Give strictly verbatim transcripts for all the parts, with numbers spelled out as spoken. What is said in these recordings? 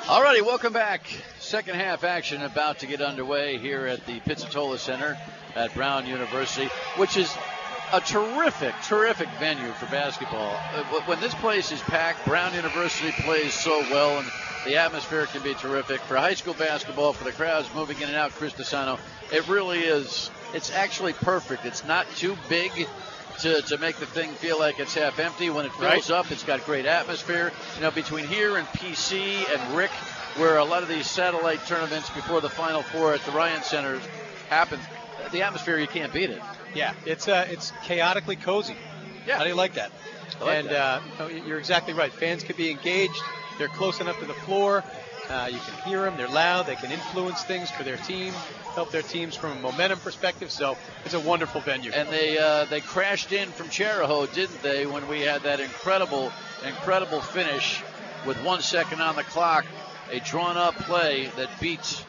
All righty, welcome back. Second half action about to get underway here at the Pizzatola Center at Brown University, which is a terrific, terrific venue for basketball. When this place is packed, Brown University plays so well, and the atmosphere can be terrific. For high school basketball, for the crowds moving in and out, Chris Desano, it really is, it's actually perfect. It's not too big to, to make the thing feel like it's half empty. When it fills right. up, it's got great atmosphere. You know, between here and P C and Rick, where a lot of these satellite tournaments before the Final Four at the Ryan Center happen, the atmosphere, you can't beat it. Yeah, it's uh, it's chaotically cozy. Yeah. How do you like that? I like and that. Uh, you're exactly right. Fans can be engaged. They're close enough to the floor. Uh, you can hear them. They're loud. They can influence things for their team, help their teams from a momentum perspective. So it's a wonderful venue. And they uh, they crashed in from Chariho, didn't they, when we had that incredible, incredible finish with one second on the clock, a drawn-up play that beats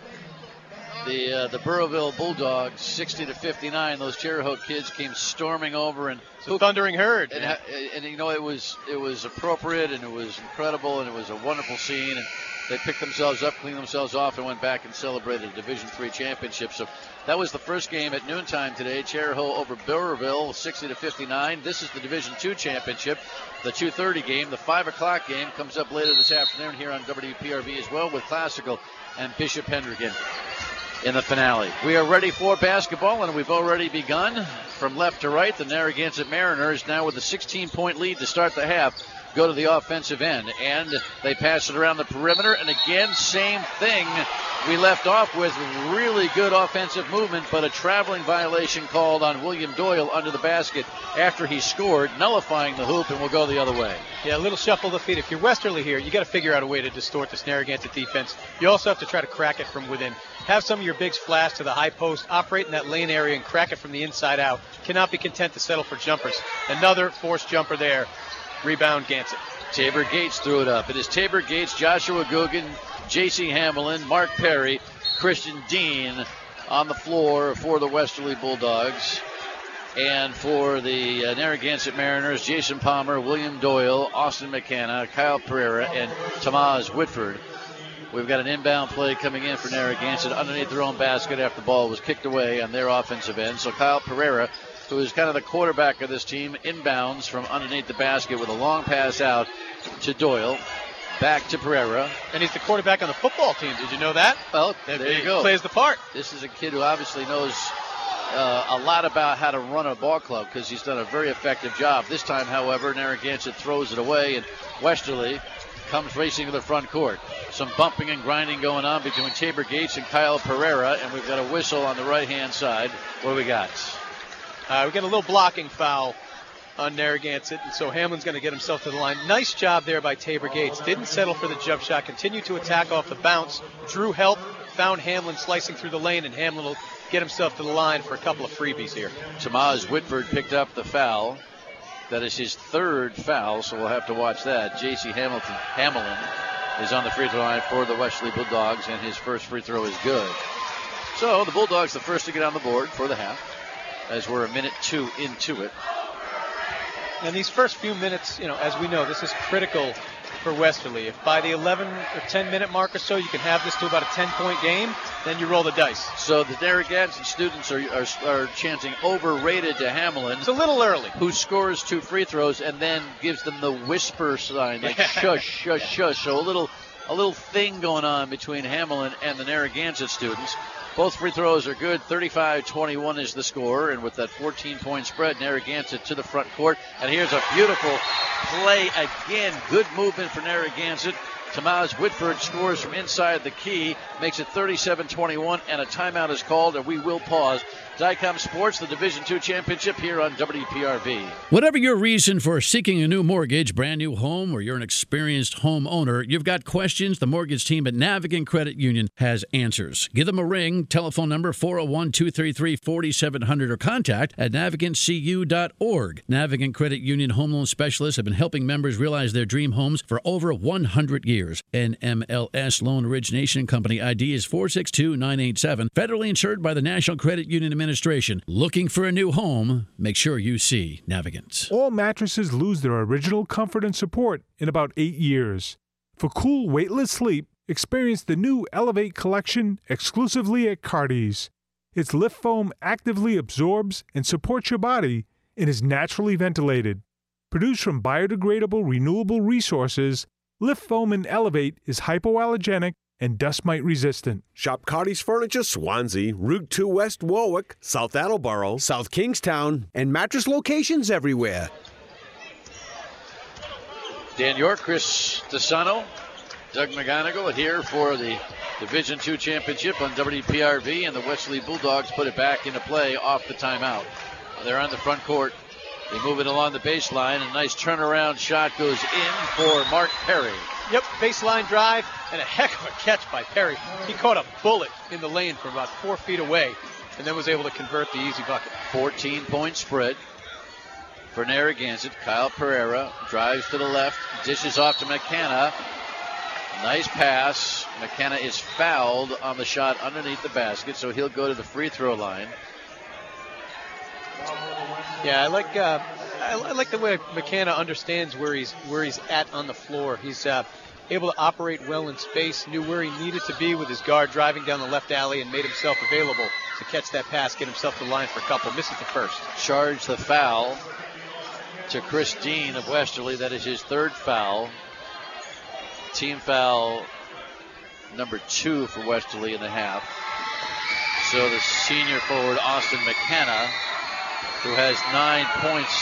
the uh, the Burrowville Bulldogs sixty to fifty-nine. Those Chariho kids came storming over and it's a thundering herd. And, and, and you know, it was it was appropriate and it was incredible and it was a wonderful scene. And they picked themselves up, cleaned themselves off, and went back and celebrated a Division three championship. So that was the first game at noontime today. Chariho over Burrowville, sixty to fifty-nine. This is the Division two championship. The two thirty game, the five o'clock game, comes up later this afternoon here on W P R V as well, with Classical and Bishop Hendricken in the finale. We are ready for basketball, and we've already begun. From left to right, the Narragansett Mariners now with a sixteen-point lead to start the half go to the offensive end, and they pass it around the perimeter, and again, same thing we left off with. Really good offensive movement, but a traveling violation called on William Doyle under the basket after he scored, nullifying the hoop, and will go the other way. Yeah, a little shuffle of the feet. If you're Westerly here, you got to figure out a way to distort this Narragansett defense. You also have to try to crack it from within. Have some of your bigs flash to the high post, operate in that lane area, and crack it from the inside out. Cannot be content to settle for jumpers. Another forced jumper there. Rebound, Gansett. Tabor Gates threw it up. It is Tabor Gates, Joshua Guggen, J C Hamlin, Mark Perry, Christian Dean on the floor for the Westerly Bulldogs. And for the uh, Narragansett Mariners, Jason Palmer, William Doyle, Austin McKenna, Kyle Pereira, and Tamaz Whitford. We've got an inbound play coming in for Narragansett underneath their own basket after the ball was kicked away on their offensive end. So Kyle Pereira, who is kind of the quarterback of this team, inbounds from underneath the basket with a long pass out to Doyle. Back to Pereira. And he's the quarterback on the football team. Did you know that? Well, there, there you go. Plays the part. This is a kid who obviously knows uh, a lot about how to run a ball club because he's done a very effective job. This time, however, Narragansett throws it away, and Westerly comes racing to the front court. Some bumping and grinding going on between Tabor Gates and Kyle Pereira, and we've got a whistle on the right-hand side. What do we got? Uh, we got a little blocking foul on Narragansett, and so Hamlin's going to get himself to the line. Nice job there by Tabor Gates. Didn't settle for the jump shot. Continued to attack off the bounce. Drew help. Found Hamlin slicing through the lane, and Hamlin will get himself to the line for a couple of freebies here. Tamaz Whitford picked up the foul. That is his third foul, so we'll have to watch that. J C Hamilton, Hamlin is on the free throw line for the Westerly Bulldogs, and his first free throw is good. So the Bulldogs the first to get on the board for the half, as we're a minute two into it. And these first few minutes, you know, as we know, this is critical for Westerly. If by the eleven or ten minute mark or so you can have this to about a ten point game, then you roll the dice. So the Narragansett students are, are, are chanting overrated to Hamlin. It's a little early. Who scores two free throws and then gives them the whisper sign, like shush, shush, shush. So a little, a little thing going on between Hamlin and the Narragansett students. Both free throws are good. thirty-five twenty-one is the score. And with that fourteen point spread, Narragansett to the front court. And here's a beautiful play again. Good movement for Narragansett. Tamaz Whitford scores from inside the key, makes it thirty-seven twenty-one, and a timeout is called, and we will pause. Dycom Sports, the Division two Championship here on W P R V. Whatever your reason for seeking a new mortgage, brand new home, or you're an experienced homeowner, you've got questions, the mortgage team at Navigant Credit Union has answers. Give them a ring, telephone number four oh one, two three three, four seven zero zero, or contact at navigant c u dot org. Navigant Credit Union home loan specialists have been helping members realize their dream homes for over one hundred years. N M L S Loan Origination Company I D is four six two nine eight seven, federally insured by the National Credit Union Administration. Looking for a new home? Make sure you see Navigant. All mattresses lose their original comfort and support in about eight years. For cool, weightless sleep, experience the new Elevate collection exclusively at Cardi's. Its lift foam actively absorbs and supports your body and is naturally ventilated. Produced from biodegradable, renewable resources, Lift Foam and Elevate is hypoallergenic and dust mite resistant. Shop Cardi's Furniture Swansea, Route two West Warwick, South Attleboro, South Kingstown, and mattress locations everywhere. Dan York, Chris DeSano, Doug McGonigal here for the Division two championship on W P R V, and the Westerly Bulldogs put it back into play off the timeout. They're on the front court. They move it along the baseline. A nice turnaround shot goes in for Mark Perry. Yep, baseline drive, and a heck of a catch by Perry. He caught a bullet in the lane from about four feet away, and then was able to convert the easy bucket. fourteen-point spread for Narragansett. Kyle Pereira drives to the left, dishes off to McKenna. Nice pass. McKenna is fouled on the shot underneath the basket, so he'll go to the free throw line. Yeah, I like uh, I, I like the way McKenna understands where he's where he's at on the floor. He's uh, able to operate well in space, knew where he needed to be with his guard driving down the left alley, and made himself available to catch that pass, get himself to the line for a couple. Misses the first. Charge the foul to Chris Dean of Westerly. That is his third foul. Team foul number two for Westerly in the half. So the senior forward, Austin McKenna, who has nine points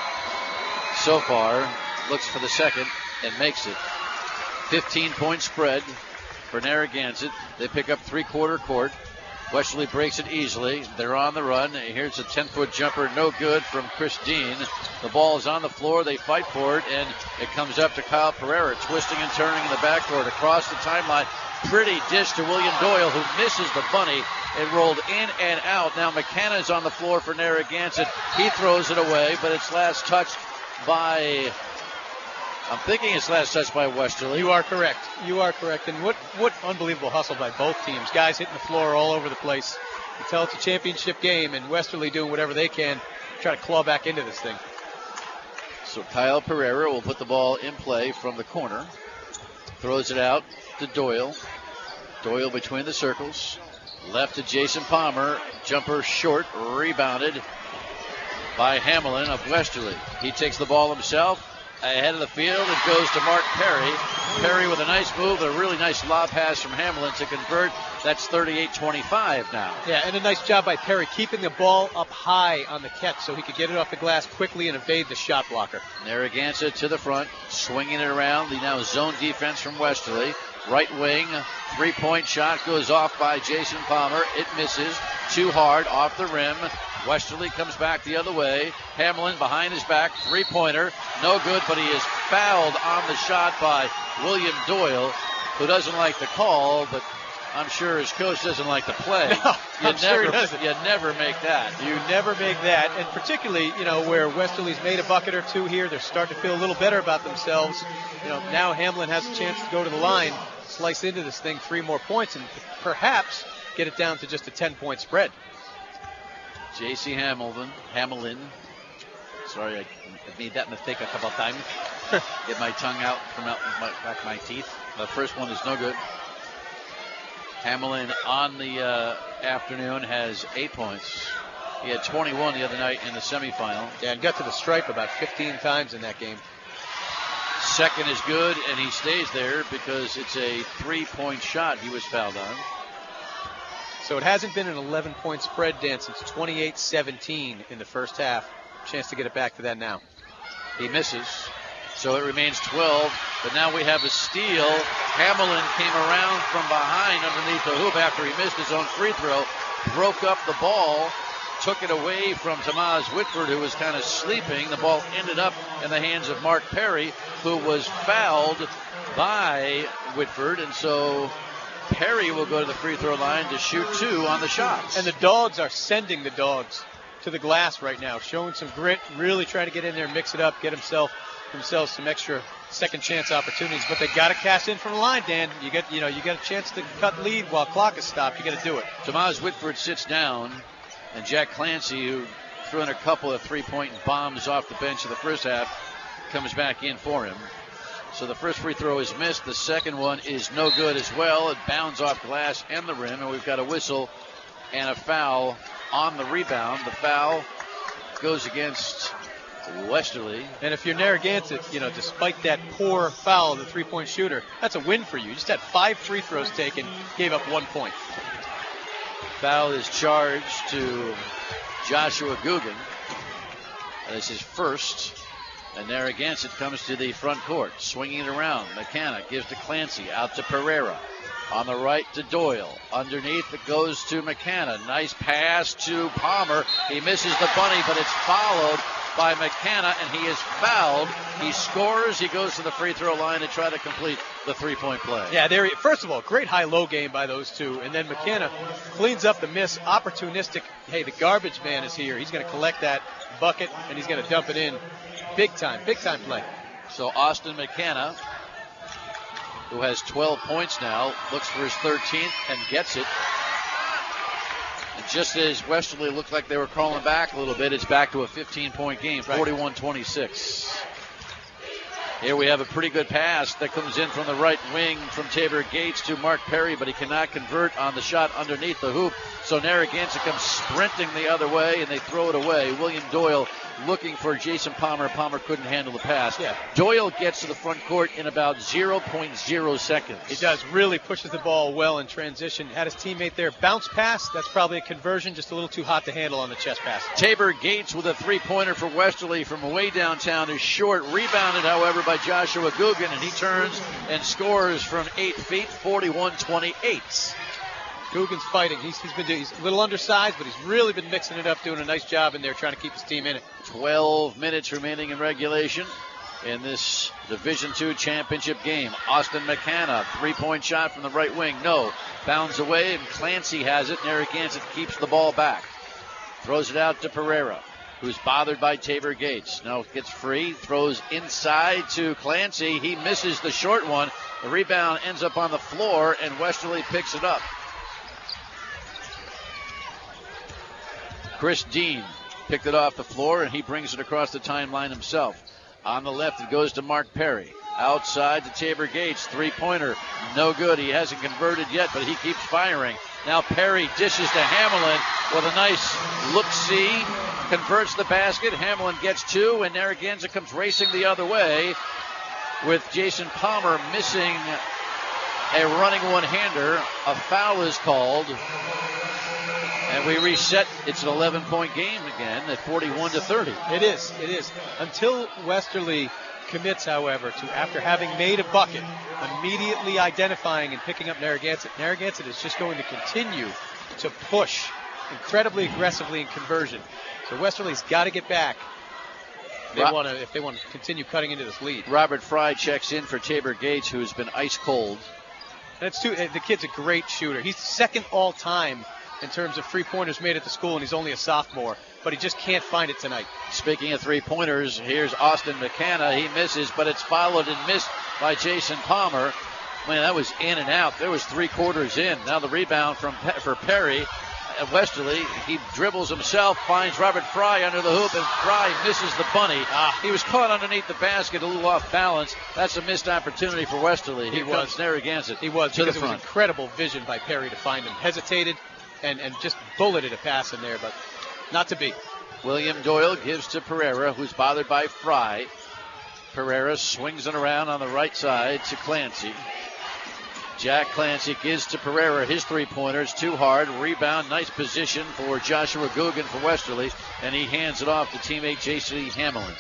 so far, looks for the second and makes it. fifteen-point spread for Narragansett. They pick up three-quarter court. Westerly breaks it easily. They're on the run. Here's a ten-foot jumper, no good from Chris Dean. The ball is on the floor. They fight for it, and it comes up to Kyle Pereira, twisting and turning in the backcourt across the timeline. Pretty dish to William Doyle, who misses the bunny. It rolled in and out. Now McKenna's on the floor for Narragansett. He throws it away, but it's last touched by... I'm thinking it's last touched by Westerly. You are correct. You are correct. And what, what unbelievable hustle by both teams. Guys hitting the floor all over the place. You tell it's a championship game, and Westerly doing whatever they can to try to claw back into this thing. So Kyle Pereira will put the ball in play from the corner. Throws it out to Doyle. Doyle between the circles. Left to Jason Palmer. Jumper short. Rebounded by Hamelin of Westerly. He takes the ball himself. Ahead of the field, it goes to Mark Perry. Perry with a nice move, a really nice lob pass from Hamelin to convert. That's thirty-eight twenty-five now. Yeah, and a nice job by Perry keeping the ball up high on the catch so he could get it off the glass quickly and evade the shot blocker. Narragansett to the front, swinging it around. The now zone defense from Westerly. Right wing, three-point shot goes off by Jason Palmer. It misses. Too hard, off the rim. Westerly comes back the other way. Hamelin behind his back, three-pointer. No good, but he is fouled on the shot by William Doyle, who doesn't like the call, but I'm sure his coach doesn't like the play. No, you I'm never, sure he doesn't. You never make that. You never make that, and particularly, you know, where Westerly's made a bucket or two here, they're starting to feel a little better about themselves. You know, now Hamelin has a chance to go to the line, slice into this thing, three more points, and perhaps get it down to just a ten-point spread. J C Hamelin, Hamelin. Sorry, I made that mistake a couple of times. Get my tongue out from out my, back my teeth. The first one is no good. Hamelin on the uh, afternoon has eight points. He had twenty-one the other night in the semifinal. Yeah, and got to the stripe about fifteen times in that game. Second is good, and he stays there because it's a three-point shot he was fouled on. So it hasn't been an eleven-point spread, Dan, since twenty-eight seventeen in the first half. Chance to get it back to that now. He misses, so it remains twelve. But now we have a steal. Hamelin came around from behind underneath the hoop after he missed his own free throw, broke up the ball, took it away from Tomas Whitford, who was kind of sleeping. The ball ended up in the hands of Mark Perry, who was fouled by Whitford, and so Perry will go to the free throw line to shoot two on the shots. And the Dogs are sending the Dogs to the glass right now, showing some grit, really trying to get in there, mix it up, get himself themselves some extra second chance opportunities. But they got to cash in from the line, Dan. You get, you know, you got a chance to cut lead while clock is stopped. You got to do it. Tomas Whitford sits down, and Jack Clancy, who threw in a couple of three-point bombs off the bench in the first half, comes back in for him. So the first free throw is missed. The second one is no good as well. It bounds off glass and the rim, and we've got a whistle and a foul on the rebound. The foul goes against Westerly. And if you're Narragansett, you know, despite that poor foul of the three-point shooter, that's a win for you. You just had five free throws taken, gave up one point. Foul is charged to Joshua Guggen. This is first. And Narragansett comes to the front court, swinging it around. McKenna gives to Clancy, out to Pereira. On the right to Doyle. Underneath it goes to McKenna. Nice pass to Palmer. He misses the bunny, but it's followed by McKenna, and he is fouled. He scores. He goes to the free throw line to try to complete the three-point play. Yeah, there. First of all, great high-low game by those two. And then McKenna cleans up the miss. Opportunistic. Hey, the garbage man is here. He's going to collect that bucket, and he's going to dump it in. Big time, big time play. So Austin McKenna, who has twelve points now, looks for his thirteenth and gets it. And just as Westerly looked like they were crawling back a little bit, it's back to a fifteen-point game, forty-one twenty-six. Here we have a pretty good pass that comes in from the right wing from Tabor Gates to Mark Perry, but he cannot convert on the shot underneath the hoop. So Narragansett comes sprinting the other way, and they throw it away. William Doyle looking for Jason Palmer. Palmer couldn't handle the pass. Yeah. Doyle gets to the front court in about zero point zero seconds. He does. Really pushes the ball well in transition. Had his teammate there bounce pass. That's probably a conversion, just a little too hot to handle on the chest pass. Tabor Gates with a three-pointer for Westerly from way downtown is short. Rebounded, however, by Joshua Guggen, and he turns and scores from eight feet, forty-one twenty-eight. Guggen's fighting. He's, he's been he's a little undersized, but he's really been mixing it up, doing a nice job in there, trying to keep his team in it. twelve minutes remaining in regulation in this Division two championship game. Austin McKenna, three-point shot from the right wing. No. Bounds away, and Clancy has it. Narragansett keeps the ball back. Throws it out to Pereira, who's bothered by Tabor Gates. Now gets free, throws inside to Clancy. He misses the short one. The rebound ends up on the floor, and Westerly picks it up. Chris Dean picked it off the floor, and he brings it across the timeline himself. On the left, it goes to Mark Perry. Outside to Tabor Gates. Three-pointer, no good. He hasn't converted yet, but he keeps firing. Now Perry dishes to Hamelin with a nice look-see. Converts the basket. Hamelin gets two, and Narragansett comes racing the other way with Jason Palmer missing a running one-hander. A foul is called. And we reset. It's an eleven-point game again at forty-one to thirty. It is. It is. Until Westerly commits, however, to, after having made a bucket, immediately identifying and picking up Narragansett. Narragansett is just going to continue to push incredibly aggressively in conversion. So Westerly's got to get back. They want to, if they want to continue cutting into this lead. Robert Fry checks in for Tabor Gates, who's been ice cold. That's too. The kid's a great shooter. He's second all time in terms of three-pointers made at the school, and he's only a sophomore, but he just can't find it tonight. Speaking of three-pointers, here's Austin McKenna. He misses, but it's followed and missed by Jason Palmer. Man, that was in and out. There was three quarters in. Now the rebound from for Perry at Westerly. He dribbles himself, finds Robert Fry under the hoop, and Fry misses the bunny. Ah. He was caught underneath the basket, a little off balance. That's a missed opportunity for Westerly. He, he was Narragansett. He was, to because the it was front. Incredible vision by Perry to find him. Hesitated and, and just bulleted a pass in there, but not to be. William Doyle gives to Pereira, who's bothered by Fry. Pereira swings it around on the right side to Clancy. Jack Clancy gives to Pereira his three-pointers, too hard. Rebound, nice position for Joshua Guggen for Westerly, and he hands it off to teammate J C Hamelin.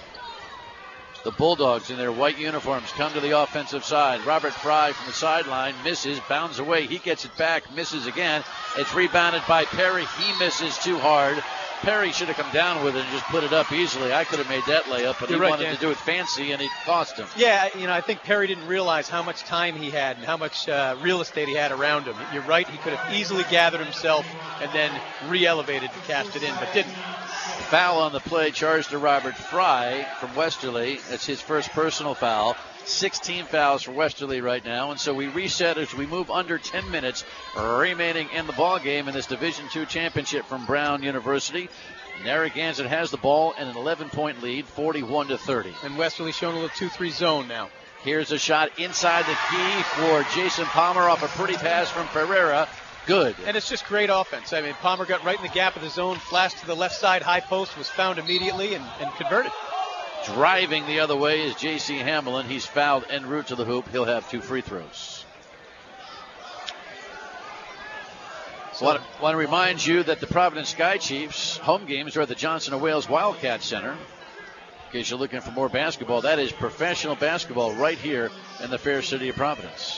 The Bulldogs in their white uniforms come to the offensive side. Robert Fry from the sideline misses, bounds away. He gets it back, misses again. It's rebounded by Perry. He misses too hard. Perry should have come down with it and just put it up easily. I could have made that layup, but You're he right, wanted Dan. to do it fancy, and it cost him. Yeah, you know, I think Perry didn't realize how much time he had and how much uh, real estate he had around him. You're right, he could have easily gathered himself and then re-elevated and cast it in, but didn't. Foul on the play charged to Robert Fry from Westerly. That's his first personal foul. sixteen fouls for Westerly right now, and so we reset as we move under ten minutes remaining in the ball game in this Division two championship from Brown University. Narragansett has the ball and an eleven-point lead, forty-one to thirty. And Westerly showing a little two three zone now. Here's a shot inside the key for Jason Palmer off a pretty pass from Pereira. Good. And it's just great offense. I mean, Palmer got right in the gap of the zone, flashed to the left side, high post, was found immediately and, and converted. Driving the other way is J C Hamlin. He's fouled en route to the hoop. He'll have two free throws. So I want to remind you that the Providence Sky Chiefs home games are at the Johnson and Wales Wildcat Center. In case you're looking for more basketball, that is professional basketball right here in the fair city of Providence.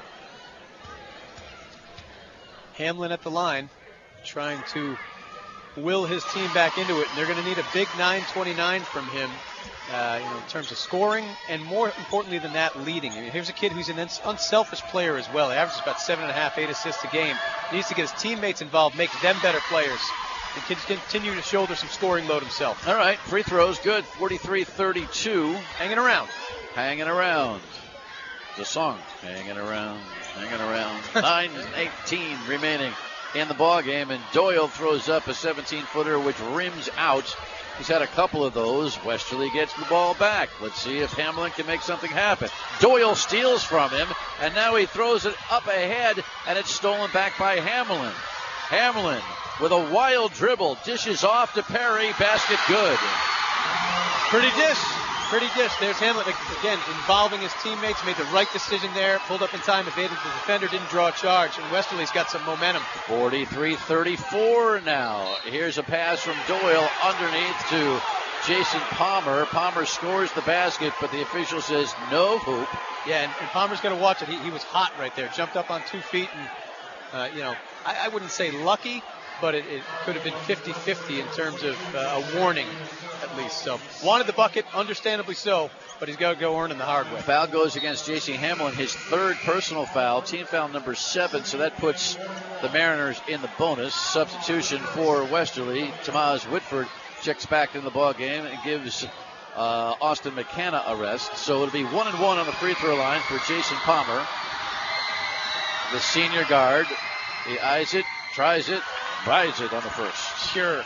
Hamlin at the line, trying to will his team back into it, and they're going to need a big nine twenty-nine from him, uh, you know, in terms of scoring, and more importantly than that, leading. I mean, here's a kid who's an unselfish player as well. He averages about seven and a half, eight assists a game. He needs to get his teammates involved, make them better players, and continue to shoulder some scoring load himself. All right, free throws, good. forty-three thirty-two. Hanging around. Hanging around. The song, hanging around, hanging around. nine eighteen remaining in the ball game, and Doyle throws up a seventeen-footer which rims out. He's had a couple of those. Westerly gets the ball back. Let's see if Hamlin can make something happen. Doyle steals from him, and now he throws it up ahead, and it's stolen back by Hamlin. Hamlin with a wild dribble, dishes off to Perry, basket good. Pretty dish. Pretty dish. There's Hamlin, again, involving his teammates, made the right decision there, pulled up in time, evaded the defender, didn't draw a charge, and Westerly's got some momentum. forty-three thirty-four now. Here's a pass from Doyle underneath to Jason Palmer. Palmer scores the basket, but the official says no hoop. Yeah, and, and Palmer's going to watch it. He, he was hot right there, jumped up on two feet, and, uh, you know, I, I wouldn't say lucky, but it, it could have been fifty-fifty in terms of uh, a warning, at least. So, wanted the bucket, understandably so, but he's got to go earn it the hard way. Foul goes against J C Hamlin, his third personal foul, team foul number seven, so that puts the Mariners in the bonus. Substitution for Westerly. Tomas Whitford checks back in the ball game and gives uh, Austin McKenna a rest. So it'll be one and one on the free throw line for Jason Palmer. The senior guard, he eyes it, tries it, rides it on the first. Sure.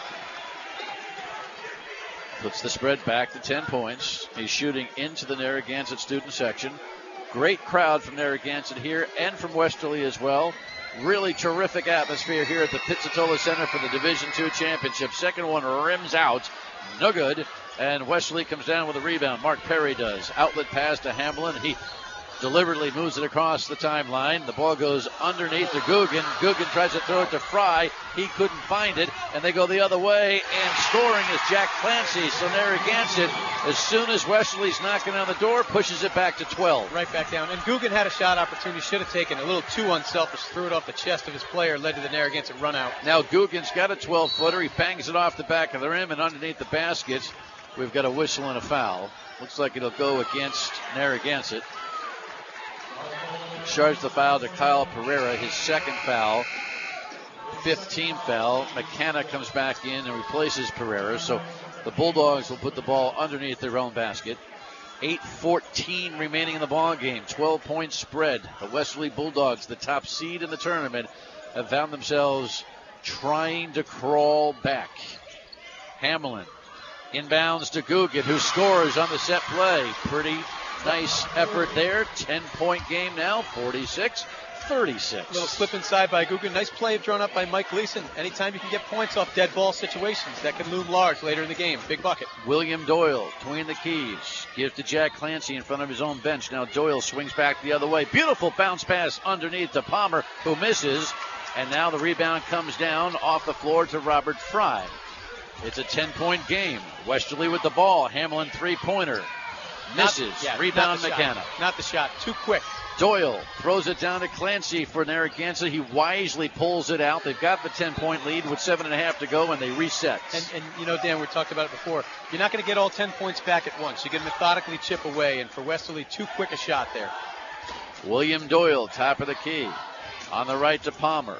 Puts the spread back to ten points. He's shooting into the Narragansett student section. Great crowd from Narragansett here and from Westerly as well. Really terrific atmosphere here at the Pizzatola Center for the Division two Championship. Second one rims out. No good. And Westerly comes down with a rebound. Mark Perry does. Outlet pass to Hamlin. He deliberately moves it across the timeline. The ball goes underneath to Guggen. Guggen tries to throw it to Fry. He couldn't find it, and they go the other way, and scoring is Jack Clancy. So Narragansett, as soon as Westerly's knocking on the door, pushes it back to twelve. Right back down. And Guggen had a shot opportunity, should have taken a little too unselfish, threw it off the chest of his player, led to the Narragansett run out. Now Guggen's got a twelve-footer. He bangs it off the back of the rim and underneath the basket. We've got a whistle and a foul. Looks like it'll go against Narragansett. Charged the foul to Kyle Pereira, his second foul, fifth team foul. McKenna comes back in and replaces Pereira. So the Bulldogs will put the ball underneath their own basket. eight fourteen remaining in the ball game. twelve-point spread. The Westerly Bulldogs, the top seed in the tournament, have found themselves trying to crawl back. Hamlin inbounds to Guggen, who scores on the set play. Pretty nice effort there. ten-point game now, forty-six thirty-six. Little slip inside by Guggen. Nice play drawn up by Mike Gleason. Anytime you can get points off dead ball situations, that can loom large later in the game. Big bucket. William Doyle between the keys. Gives to Jack Clancy in front of his own bench. Now Doyle swings back the other way. Beautiful bounce pass underneath to Palmer, who misses. And now the rebound comes down off the floor to Robert Fry. It's a ten-point game. Westerly with the ball. Hamlin three-pointer. Misses. Not, yeah, Rebound not McKenna. Shot. Not the shot. Too quick. Doyle throws it down to Clancy for Narragansett. He wisely pulls it out. They've got the ten-point lead with seven and a half to go, and they reset. And, and you know, Dan, we talked about it before. You're not going to get all ten points back at once. You can methodically chip away, and for Westerly, too quick a shot there. William Doyle, top of the key. On the right to Palmer.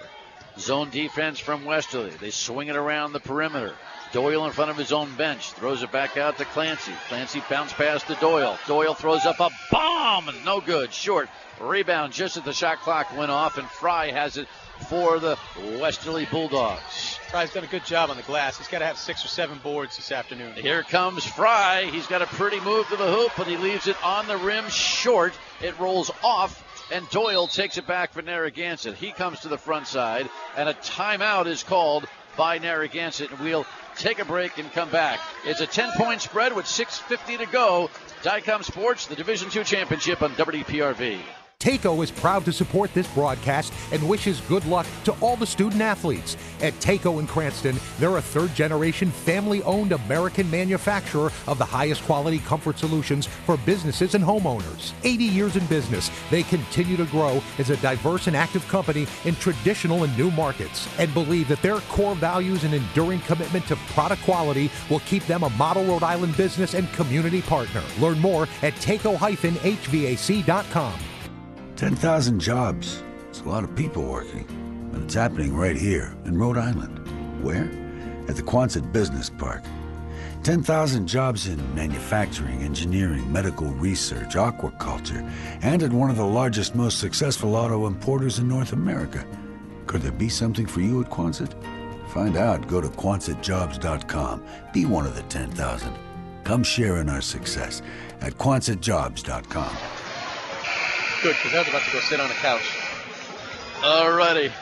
Zone defense from Westerly. They swing it around the perimeter. Doyle in front of his own bench. Throws it back out to Clancy. Clancy bounce pass to Doyle. Doyle throws up a bomb. And no good. Short. Rebound just as the shot clock went off, and Fry has it for the Westerly Bulldogs. Fry's done a good job on the glass. He's got to have six or seven boards this afternoon. Here comes Fry. He's got a pretty move to the hoop, but he leaves it on the rim short. It rolls off, and Doyle takes it back for Narragansett. He comes to the front side, and a timeout is called by Narragansett, and we'll take a break and come back. It's a ten-point spread with six fifty to go. Dycom Sports, the Division two championship on W P R V. Taco is proud to support this broadcast and wishes good luck to all the student athletes. At Taco in Cranston, they're a third-generation, family-owned American manufacturer of the highest quality comfort solutions for businesses and homeowners. eighty years in business, they continue to grow as a diverse and active company in traditional and new markets, and believe that their core values and enduring commitment to product quality will keep them a model Rhode Island business and community partner. Learn more at taco dash H V A C dot com. ten thousand jobs. It's a lot of people working. And it's happening right here in Rhode Island. Where? At the Quonset Business Park. ten thousand jobs in manufacturing, engineering, medical research, aquaculture, and at one of the largest, most successful auto importers in North America. Could there be something for you at Quonset? Find out. Go to Quonset Jobs dot com. Be one of the ten thousand. Come share in our success at Quonset Jobs dot com. Good, because I was about to go sit on a couch. All righty.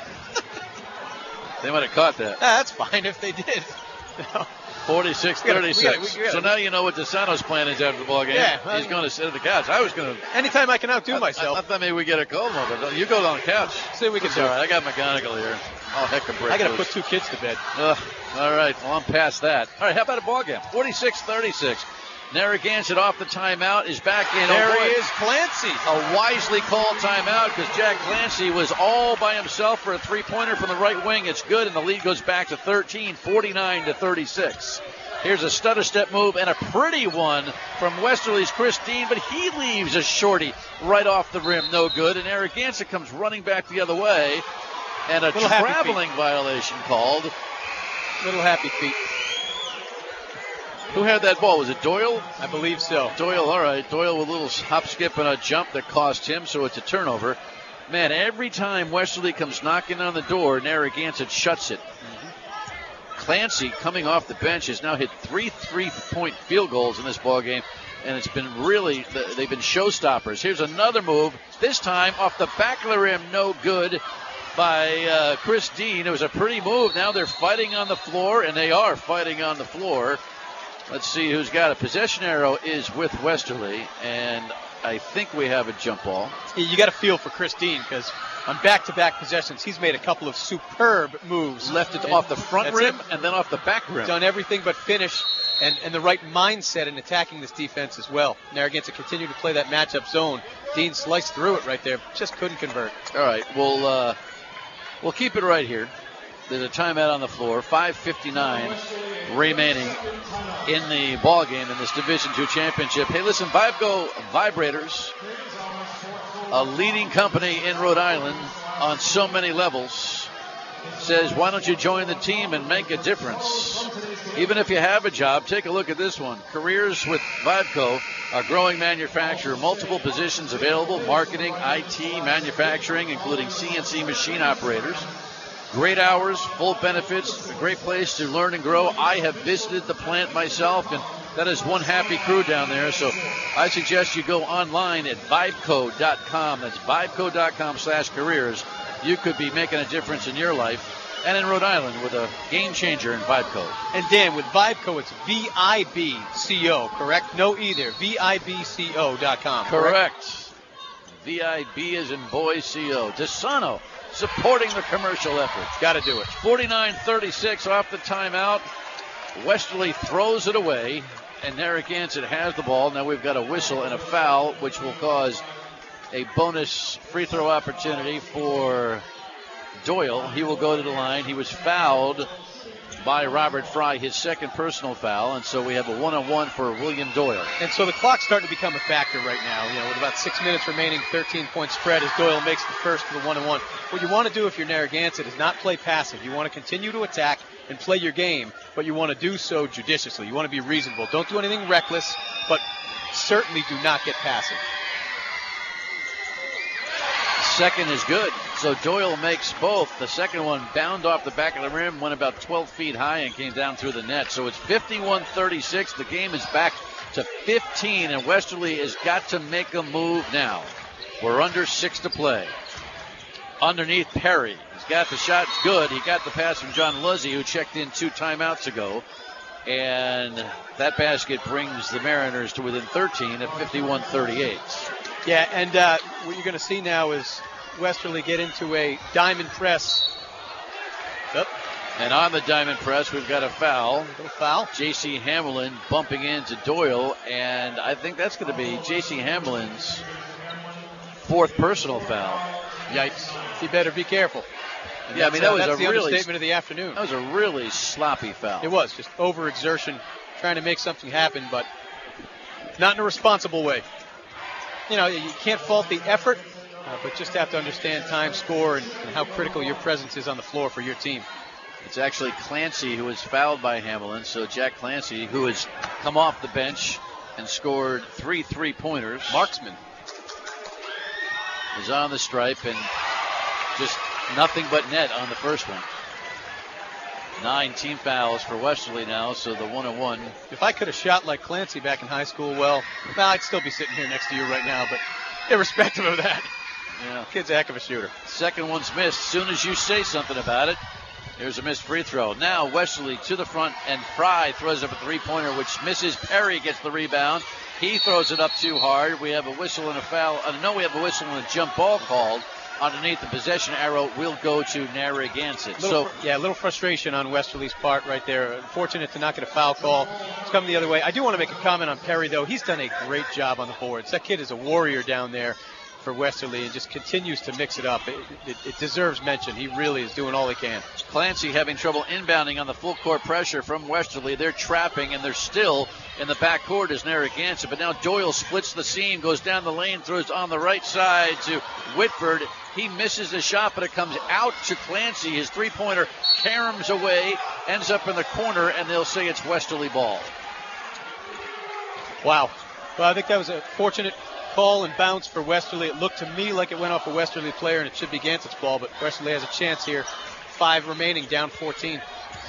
They might have caught that. Ah, that's fine if they did. No. forty-six thirty-six. So now you know what DeSanto's plan is after the ball game. Yeah, He's going to sit at the couch. I was going to. Anytime I can outdo I, myself. I, I thought maybe we get a cold one, but you go on the couch. See what we can It's do. all right. I got McGonigal here. Oh, heck of break. I got to loose. put two kids to bed. Ugh. All right. Well, I'm past that. All right. How about a ball game? forty-six thirty-six. Narragansett off the timeout is back in. There oh, boy. he is, Clancy. A wisely called timeout because Jack Clancy was all by himself for a three-pointer from the right wing. It's good, and the lead goes back to thirteen, forty-nine to thirty-six. Here's a stutter step move and a pretty one from Westerly's Chris Dean, but he leaves a shorty right off the rim. No good, and Narragansett comes running back the other way, and a Little happy traveling feet. violation called. Little happy feet. Who had that ball? Was it Doyle? I believe so. Doyle, all right. Doyle with a little hop, skip, and a jump that cost him, so it's a turnover. Man, every time Westerly comes knocking on the door, Narragansett shuts it. Mm-hmm. Clancy, coming off the bench, has now hit three three-point field goals in this ballgame, and it's been really, they've been showstoppers. Here's another move, this time off the back of the rim, no good by uh, Chris Dean. It was a pretty move. Now they're fighting on the floor, and they are fighting on the floor. Let's see who's got it. Possession arrow is with Westerly, and I think we have a jump ball. You got to feel for Chris Dean because on back-to-back possessions, he's made a couple of superb moves. Left it and off the front rim it. and then off the back rim. Done everything but finish and, and the right mindset in attacking this defense as well. Narragansett continued to play that matchup zone. Dean sliced through it right there. Just couldn't convert. All right, we'll, uh, we'll keep it right here. There's a timeout on the floor. five fifty-nine remaining in the ball game in this Division two championship. Hey, listen, Vibeco Vibrators, a leading company in Rhode Island on so many levels, says, why don't you join the team and make a difference? Even if you have a job, take a look at this one. Careers with Vibeco, a growing manufacturer, multiple positions available, marketing, I T, manufacturing, including C N C machine operators. Great hours, full benefits, a great place to learn and grow. I have visited the plant myself, and that is one happy crew down there. So I suggest you go online at vibeco dot com. That's vibeco dot com slash careers. You could be making a difference in your life and in Rhode Island with a game changer in Vibeco. And Dan, with Vibeco, it's V I B C O, correct? No either. V I B C O dot com. Correct. correct. V I B as in boy C O. DeSano supporting the commercial effort. Got to do it. forty-nine thirty-six off the timeout. Westerly throws it away, and Narragansett has the ball. Now we've got a whistle and a foul, which will cause a bonus free throw opportunity for Doyle. He will go to the line. He was fouled by Robert Fry, his second personal foul, and so we have a one-on-one for William Doyle. And so the clock's starting to become a factor right now. You know, with about six minutes remaining, thirteen-point spread as Doyle makes the first for the one-on-one. What you want to do if you're Narragansett is not play passive. You want to continue to attack and play your game, but you want to do so judiciously. You want to be reasonable. Don't do anything reckless, but certainly do not get passive. Second is good. So Doyle makes both. The second one bound off the back of the rim, went about twelve feet high and came down through the net. So it's fifty-one thirty-six. The game is back to fifteen, and Westerly has got to make a move now. We're under six to play. Underneath Perry. He's got the shot good. He got the pass from John Luzzy, who checked in two timeouts ago. And that basket brings the Mariners to within thirteen at fifty-one thirty-eight. Yeah, and uh, what you're going to see now is Westerly get into a diamond press. Yep. And on the diamond press, we've got a foul. Little foul. J C Hamlin bumping into Doyle, and I think that's going to be J C Hamlin's fourth personal foul. Yikes. He better be careful. And yeah, I mean, that uh, was that's a the really understatement of the afternoon. That was a really sloppy foul. It was just overexertion, trying to make something happen, but not in a responsible way. You know, you can't fault the effort, uh, but just have to understand time, score, and, and how critical your presence is on the floor for your team. It's actually Clancy who was fouled by Hamlin. So Jack Clancy, who has come off the bench and scored three three-pointers. Marksman. Is on the stripe and just nothing but net on the first one. Nine team fouls for Westerly now, so the one and one. If I could have shot like Clancy back in high school, well, well, I'd still be sitting here next to you right now, but irrespective of that, yeah, kid's a heck of a shooter. Second one's missed. As soon as you say something about it, there's a missed free throw. Now Westerly to the front, and Fry throws up a three-pointer, which misses. Perry gets the rebound. He throws it up too hard. We have a whistle and a foul. Uh, no, we have a whistle and a jump ball called. Underneath the possession arrow will go to Narragansett. Little so, fr- yeah, a little frustration on Westerly's part right there. Unfortunate to not get a foul call. It's coming the other way. I do want to make a comment on Perry, though. He's done a great job on the boards. That kid is a warrior down there for Westerly and just continues to mix it up. It, it, it deserves mention. He really is doing all he can. Clancy having trouble inbounding on the full court pressure from Westerly. They're trapping, and they're still in the backcourt as Narragansett. But now Doyle splits the seam, goes down the lane, throws on the right side to Whitford. He misses the shot, but it comes out to Clancy. His three-pointer caroms away, ends up in the corner, and they'll say it's Westerly ball. Wow. Well, I think that was a fortunate call and bounce for Westerly. It looked to me like it went off a Westerly player, and it should be Gansett's ball, but Westerly has a chance here. Five remaining, down fourteen.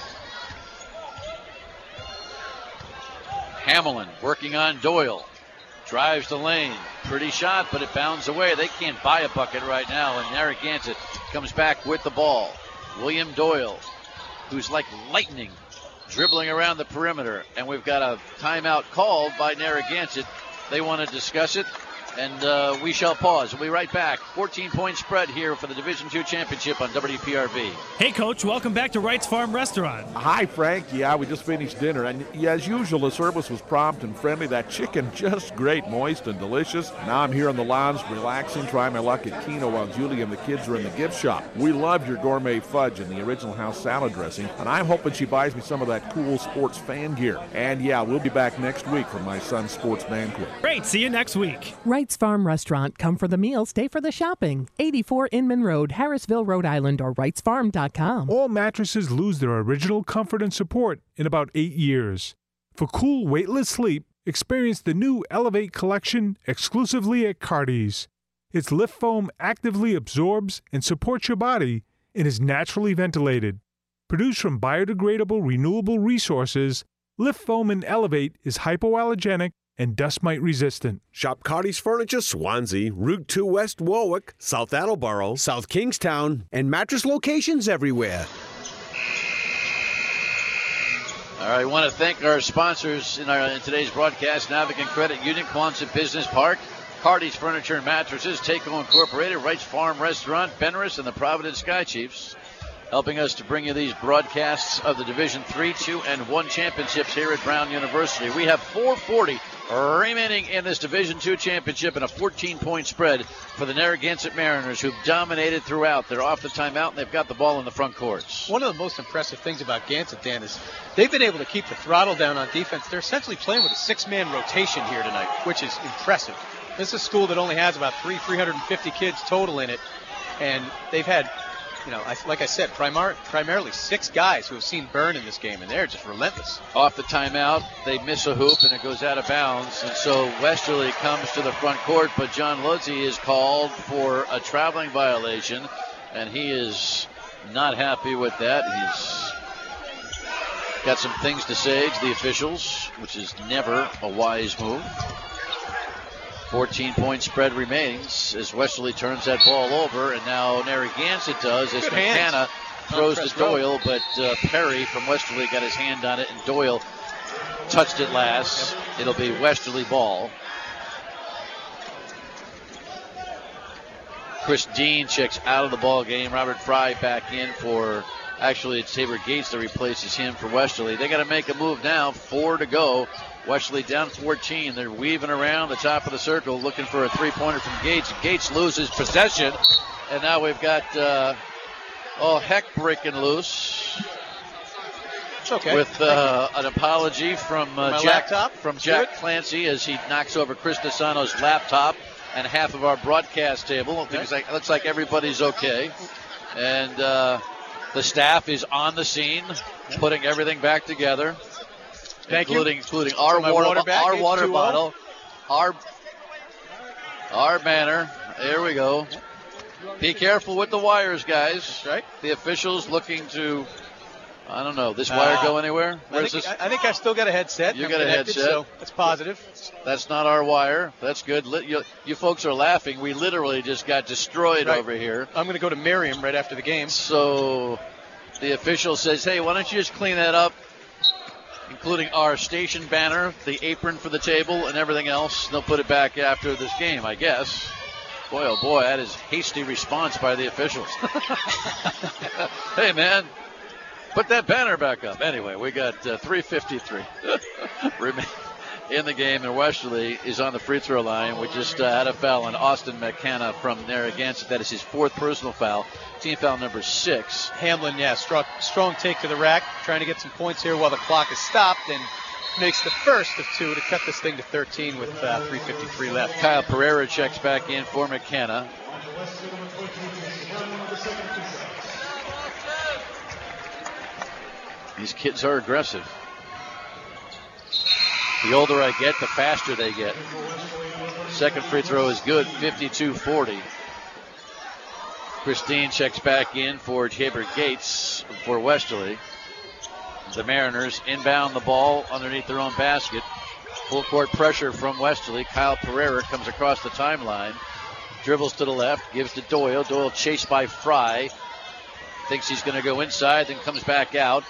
Hamlin working on Doyle. Drives the lane. Pretty shot, but it bounds away. They can't buy a bucket right now, and Narragansett comes back with the ball. William Doyle, who's like lightning, dribbling around the perimeter, and we've got a timeout called by Narragansett. They want to discuss it, and uh, we shall pause. We'll be right back. fourteen-point spread here for the Division two championship on W P R V. Hey, Coach. Welcome back to Wright's Farm Restaurant. Hi, Frank. Yeah, we just finished dinner, and yeah, as usual, the service was prompt and friendly. That chicken just great, moist and delicious. Now I'm here on the lounge, relaxing, trying my luck at Keno while Julie and the kids are in the gift shop. We love your gourmet fudge and the original house salad dressing, and I'm hoping she buys me some of that cool sports fan gear. And yeah, we'll be back next week for my son's sports banquet. Great. See you next week. Wright's Farm Restaurant. Come for the meal, stay for the shopping. eighty-four Inman Road, Harrisville, Rhode Island, or wrights farm dot com. All mattresses lose their original comfort and support in about eight years. For cool, weightless sleep, experience the new Elevate collection exclusively at Cardi's. Its lift foam actively absorbs and supports your body and is naturally ventilated. Produced from biodegradable, renewable resources, Lift Foam and Elevate is hypoallergenic and dust mite resistant. Shop Cardi's Furniture, Swansea, Route two West Warwick, South Attleboro, South Kingstown, and mattress locations everywhere. All right, I want to thank our sponsors in, our, in today's broadcast, Navigant Credit Union, Quonset Business Park, Cardi's Furniture and Mattresses, Taco Incorporated, Wright's Farm Restaurant, Benris, and the Providence Sky Chiefs, helping us to bring you these broadcasts of the Division three, two, and one championships here at Brown University. We have four forty remaining in this Division two championship, and a fourteen-point spread for the Narragansett Mariners, who've dominated throughout. They're off the timeout, and they've got the ball in the front courts. One of the most impressive things about Gansett, Dan, is they've been able to keep the throttle down on defense. They're essentially playing with a six-man rotation here tonight, which is impressive. This is a school that only has about three, three hundred fifty kids total in it, and they've had, you know, like I said, primar- primarily six guys who have seen burn in this game, and they're just relentless. Off the timeout, they miss a hoop, and it goes out of bounds. And so Westerly comes to the front court, but John Ludsey is called for a traveling violation, and he is not happy with that. He's got some things to say to the officials, which is never a wise move. fourteen-point spread remains as Westerly turns that ball over, and now Narragansett does as McKenna throws to Doyle, but uh, Perry from Westerly got his hand on it, and Doyle touched it last. It'll be Westerly ball. Chris Dean checks out of the ball game. Robert Fry back in for, actually it's Tabor Gates that replaces him for Westerly. They got to make a move now. Four to go. Westerly down fourteen. They're weaving around the top of the circle looking for a three-pointer from Gates. Gates loses possession. And now we've got, uh, oh, heck breaking loose. It's okay. With uh, an apology from uh, Jack laptop. from Jack Clancy as he knocks over Chris Desano's laptop and half of our broadcast table. It looks like, it looks like everybody's okay. And uh, the staff is on the scene, putting everything back together. Thank including you. including our My water, water bag, our water H two O. bottle, our our banner. There we go. Be careful with the wires, guys. Right. The officials looking to, I don't know, this wire Uh, go anywhere? I Where's think, this? I think I still got a headset. You I'm got a connected, headset. so that's positive. That's not our wire. That's good. Li- You, you folks are laughing. We literally just got destroyed Right. over here. I'm going to go to Miriam right after the game. So the official says, hey, why don't you just clean that up, including our station banner, the apron for the table, and everything else. They'll put it back after this game, I guess. Boy, oh boy, that is hasty response by the officials. Hey, man, put that banner back up. Anyway, we got uh, three fifty-three remain in the game, and Westerly is on the free throw line. We just uh, had a foul on Austin McKenna from Narragansett. That is his fourth personal foul. Team foul number six. Hamlin, yeah, strong, strong take to the rack, trying to get some points here while the clock is stopped, and makes the first of two to cut this thing to thirteen with uh, three fifty-three left. Kyle Pereira checks back in for McKenna. These kids are aggressive. The older I get, the faster they get. Second free throw is good, fifty-two forty. Christine checks back in for Tabor Gates for Westerly. The Mariners inbound the ball underneath their own basket. Full court pressure from Westerly. Kyle Pereira comes across the timeline. Dribbles to the left, gives to Doyle. Doyle chased by Fry. Thinks he's going to go inside, then comes back out.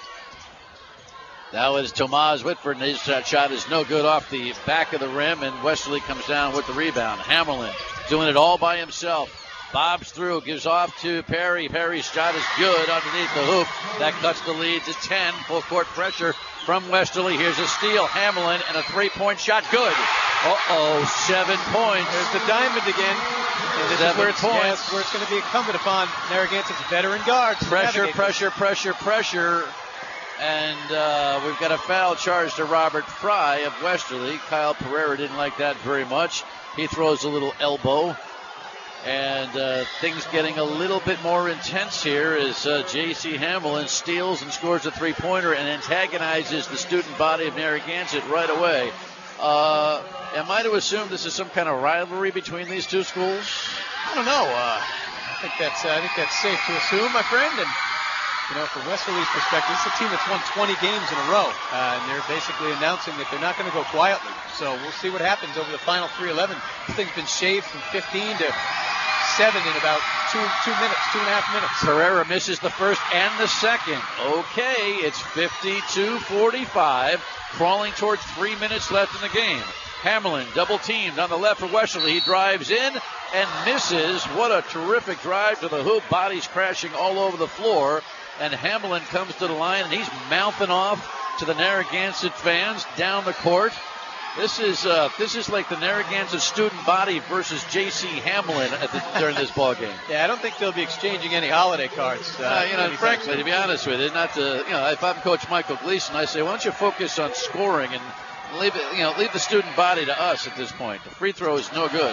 Now it is Tomas Whitford, and his shot is no good off the back of the rim, and Westerly comes down with the rebound. Hammerlin doing it all by himself. Bobs through, gives off to Perry. Perry's shot is good underneath the hoop. That cuts the lead to ten. Full court pressure from Westerly. Here's a steal. Hammerlin and a three-point shot. Good. Uh-oh, seven points. There's the diamond again. And this Seven is where it's, points. yeah, it's where it's going to be incumbent upon Narragansett's veteran guards. to Pressure, navigate pressure, pressure, pressure. And uh, we've got a foul charge to Robert Fry of Westerly. Kyle Pereira didn't like that very much. He throws a little elbow. And uh, things getting a little bit more intense here as uh, J C Hamlin steals and scores a three-pointer and antagonizes the student body of Narragansett right away. Uh, am I to assume this is some kind of rivalry between these two schools? I don't know. Uh, I think that's uh, I think that's safe to assume, my friend. And you know, from Westerly's perspective, this is a team that's won twenty games in a row, uh, and they're basically announcing that they're not going to go quietly. So we'll see what happens over the final three eleven. This thing's been shaved from fifteen to seven in about two two minutes, two and a half minutes. Pereira misses the first and the second. Okay, it's fifty-two forty-five, crawling towards three minutes left in the game. Hamlin double teamed on the left for Westerly. He drives in and misses. What a terrific drive to the hoop. Bodies crashing all over the floor. And Hamlin comes to the line, and he's mouthing off to the Narragansett fans down the court. This is uh, this is like the Narragansett student body versus J C Hamlin at the, during this ball game. Yeah, I don't think they'll be exchanging any holiday cards. Uh, uh, you know, frankly, soon. to be honest with you, not to, you know, if I'm Coach Michael Gleason, I say, why don't you focus on scoring and leave it, you know, leave the student body to us at this point. The free throw is no good.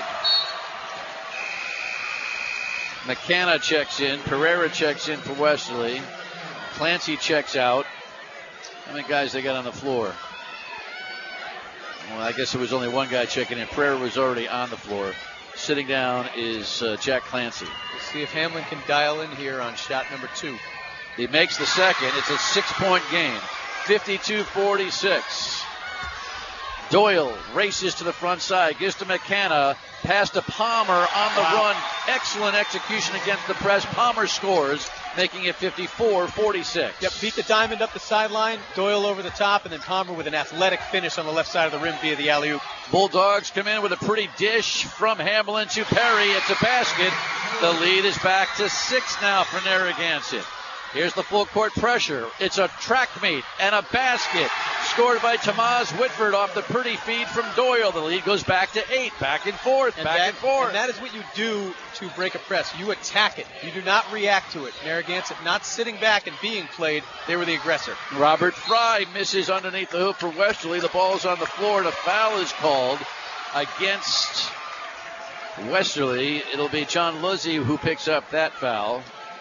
McKenna checks in. Pereira checks in for Westerly. Clancy checks out. How many guys they got on the floor? Well, I guess there was only one guy checking in. Pereira was already on the floor. Sitting down is uh, Jack Clancy. Let's see if Hamlin can dial in here on shot number two. He makes the second. It's a six-point game. fifty-two forty-six. Doyle races to the front side. Gives to McKenna. Pass to Palmer on the wow. run. Excellent execution against the press. Palmer scores, making it fifty-four forty-six. Yep, beat the diamond up the sideline. Doyle over the top, and then Palmer with an athletic finish on the left side of the rim via the alley-oop. Bulldogs come in with a pretty dish from Hamlin to Perry. It's a basket. The lead is back to six now for Narragansett. Here's the full court pressure. It's a track meet and a basket scored by Tomas Whitford off the pretty feed from Doyle. The lead goes back to eight. Back and forth, and back that, and forth. And that is what you do to break a press. You attack it. You do not react to it. Narragansett not sitting back and being played. They were the aggressor. Robert Fry misses underneath the hoop for Westerly. The ball's on the floor and a foul is called against Westerly. It'll be John Luzzi who picks up that foul.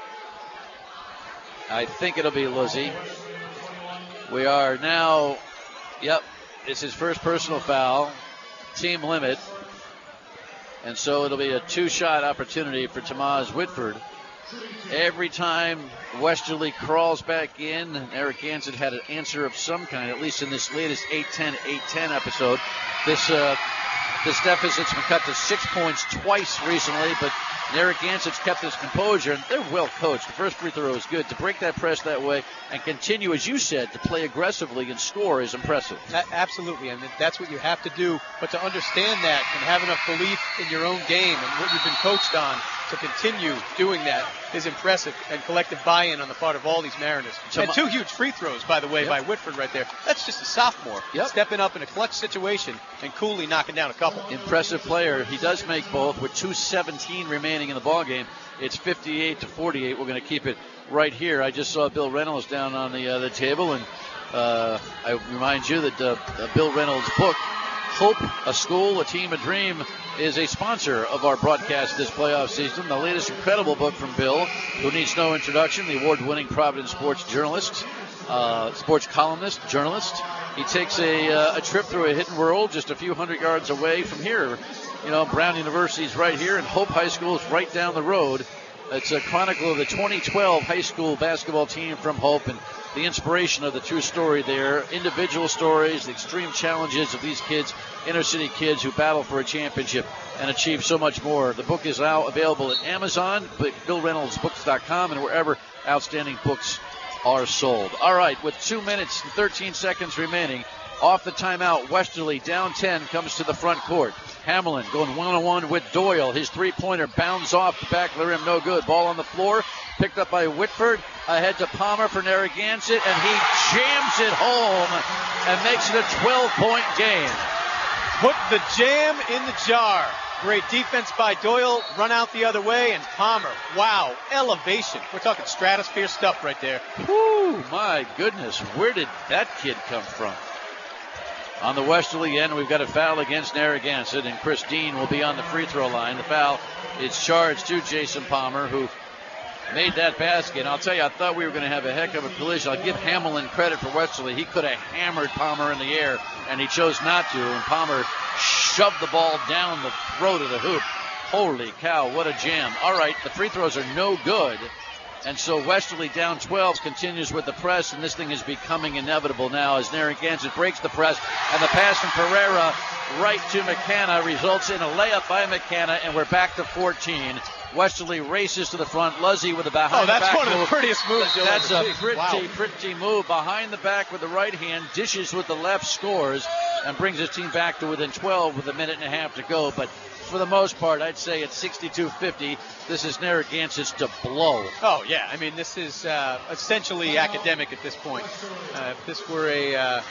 I think it'll be Luzzi. We are now, yep, it's his first personal foul, team limit. And so it'll be a two-shot opportunity for Tomas Whitford. Every time Westerly crawls back in, Narragansett had an answer of some kind, at least in this latest eight ten, eight ten episode. This, uh, this deficit's been cut to six points twice recently, but Narragansett's kept his composure, and they're well coached. The first free throw is good. To break that press that way and continue, as you said, to play aggressively and score is impressive. A- absolutely, and that's what you have to do. But to understand that and have enough belief in your own game and what you've been coached on to continue doing that is impressive, and collective buy-in on the part of all these Mariners. Tom- and two huge free throws, by the way, yep. by Whitford right there. That's just a sophomore. Yep. Stepping up in a clutch situation and coolly knocking down a couple. Impressive player. He does make both with two seventeen remaining in the ball game. It's fifty-eight to forty-eight. We're going to keep it right here. I just saw Bill Reynolds down on the, uh, the table, and uh, I remind you that uh, uh, Bill Reynolds' book, Hope, A School, A Team, A Dream, is a sponsor of our broadcast this playoff season. The latest incredible book from Bill, who needs no introduction, the award-winning Providence sports journalist, uh, sports columnist, journalist. He takes a, uh, a trip through a hidden world just a few hundred yards away from here. You know, Brown University's right here, and Hope High School is right down the road. It's a chronicle of the twenty twelve high school basketball team from Hope, and the inspiration of the true story there, individual stories, the extreme challenges of these kids, inner city kids who battle for a championship and achieve so much more. The book is now available at Amazon, Bill Reynolds Books dot com, and wherever outstanding books are sold. All right, with two minutes and thirteen seconds remaining, off the timeout, Westerly down ten comes to the front court. Hamlin going one-on-one with Doyle. His three-pointer bounds off the back of the rim, no good. Ball on the floor, picked up by Whitford. Ahead to Palmer for Narragansett, and he jams it home and makes it a twelve-point game. Put the jam in the jar. Great defense by Doyle. Run out the other way, and Palmer. Wow, elevation. We're talking stratosphere stuff right there. Whew, my goodness. Where did that kid come from? On the Westerly end, we've got a foul against Narragansett, and Chris Dean will be on the free throw line. The foul is charged to Jason Palmer, who made that basket. And I'll tell you, I thought we were going to have a heck of a collision. I'll give Hamlin credit for Westerly. He could have hammered Palmer in the air, and he chose not to. And Palmer shoved the ball down the throat of the hoop. Holy cow, what a jam. All right, the free throws are no good. And so Westerly down twelve continues with the press, and this thing is becoming inevitable now as Narragansett breaks the press, and the pass from Pereira right to McKenna results in a layup by McKenna, and we're back to fourteen. Westerly races to the front. Luzzi with a behind oh, that's the back one move. of the prettiest moves you'll That's ever a see. pretty, wow. pretty move. Behind the back with the right hand, dishes with the left, scores, and brings his team back to within twelve with a minute and a half to go. But for the most part, I'd say it's sixty-two fifty. This is Narragansett's to blow. Oh, yeah. I mean, this is uh, essentially academic at this point. Uh, if this were a uh,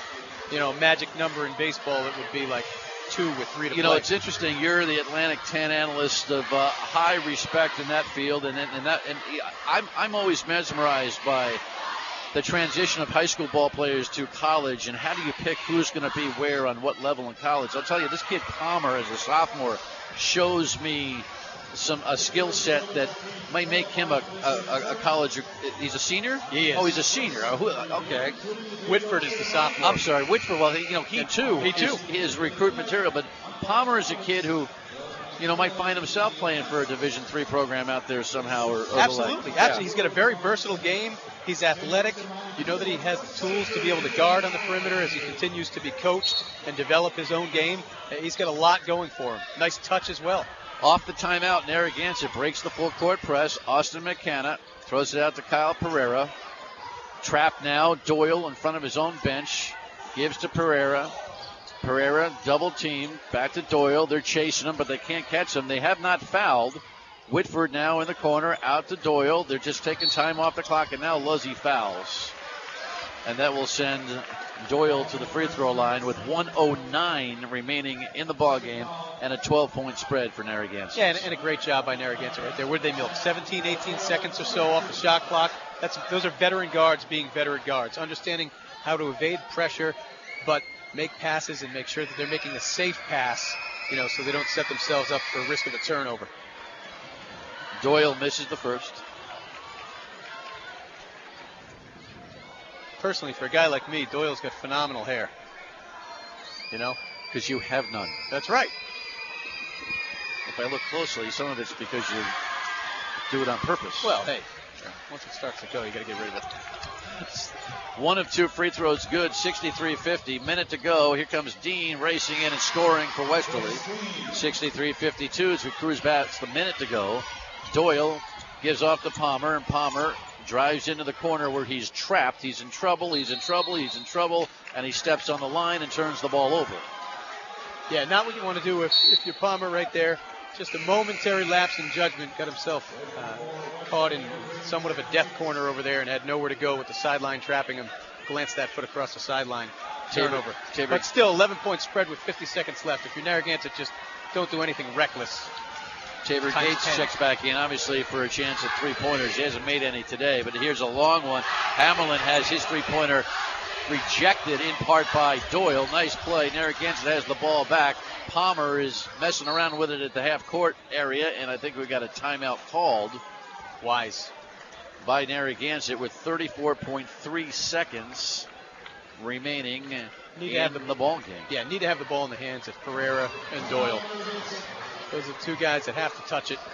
you know, a magic number in baseball, it would be like two with three to you play. know, it's interesting. You're the Atlantic ten analyst of uh, high respect in that field, and, and, and that, and I'm I'm always mesmerized by the transition of high school ball players to college, and how do you pick who's going to be where on what level in college? I'll tell you, this kid Palmer, as a sophomore, shows me some a skill set that might make him a, a, a college. He's a senior. He is. Oh, he's a senior. Oh, who, okay. Whitford is the sophomore. I'm sorry, Whitford. Well, he, you know, he And too. he too. Is, is recruit material, but Palmer is a kid who, you know, might find himself playing for a Division three program out there somehow. Or, or Absolutely, yeah. absolutely. He's got a very versatile game. He's athletic. You know that he has the tools to be able to guard on the perimeter as he continues to be coached and develop his own game. He's got a lot going for him. Nice touch as well. Off the timeout, Narragansett breaks the full court press. Austin McKenna throws it out to Kyle Pereira. Trapped now, Doyle in front of his own bench. Gives to Pereira. Pereira double team. Back to Doyle. They're chasing him, but they can't catch him. They have not fouled. Whitford now in the corner, out to Doyle. They're just taking time off the clock, and now Luzzy fouls. And that will send Doyle to the free throw line with one oh nine remaining in the ballgame and a twelve-point spread for Narragansett. Yeah, and, and a great job by Narragansett right there. Where did they milk? seventeen, eighteen seconds or so off the shot clock. That's Those are veteran guards being veteran guards, understanding how to evade pressure, but make passes and make sure that they're making a safe pass, you know, so they don't set themselves up for risk of a turnover. Doyle misses the first. Personally, for a guy like me, Doyle's got phenomenal hair. You know? Because you have none. That's right. If I look closely, some of it's because you do it on purpose. Well, hey, once it starts to go, you got to get rid of it. One of two free throws good, sixty-three fifty. Minute to go. Here comes Dean racing in and scoring for Westerly. sixty-three fifty-two as we cruise past the minute to go. Doyle gives off to Palmer, and Palmer drives into the corner where he's trapped. He's in trouble, he's in trouble, he's in trouble, and he steps on the line and turns the ball over. Yeah, not what you want to do if, if you're Palmer right there. Just a momentary lapse in judgment. Got himself uh, caught in somewhat of a death corner over there and had nowhere to go with the sideline trapping him. Glanced that foot across the sideline. Turnover. Tabor. But still, eleven-point spread with fifty seconds left. If you're Narragansett, just don't do anything reckless. Tabor Times Gates ten. checks back in, obviously, for a chance at three-pointers. He hasn't made any today, but here's a long one. Hamelin has his three-pointer rejected in part by Doyle. Nice play. Narragansett has the ball back. Palmer is messing around with it at the half-court area, and I think we got a timeout called. Wise. By Narragansett with thirty-four point three seconds remaining Need in to have the, the ball game. Yeah, need to have the ball in the hands of Pereira and Doyle. Those are the two guys that have to touch it.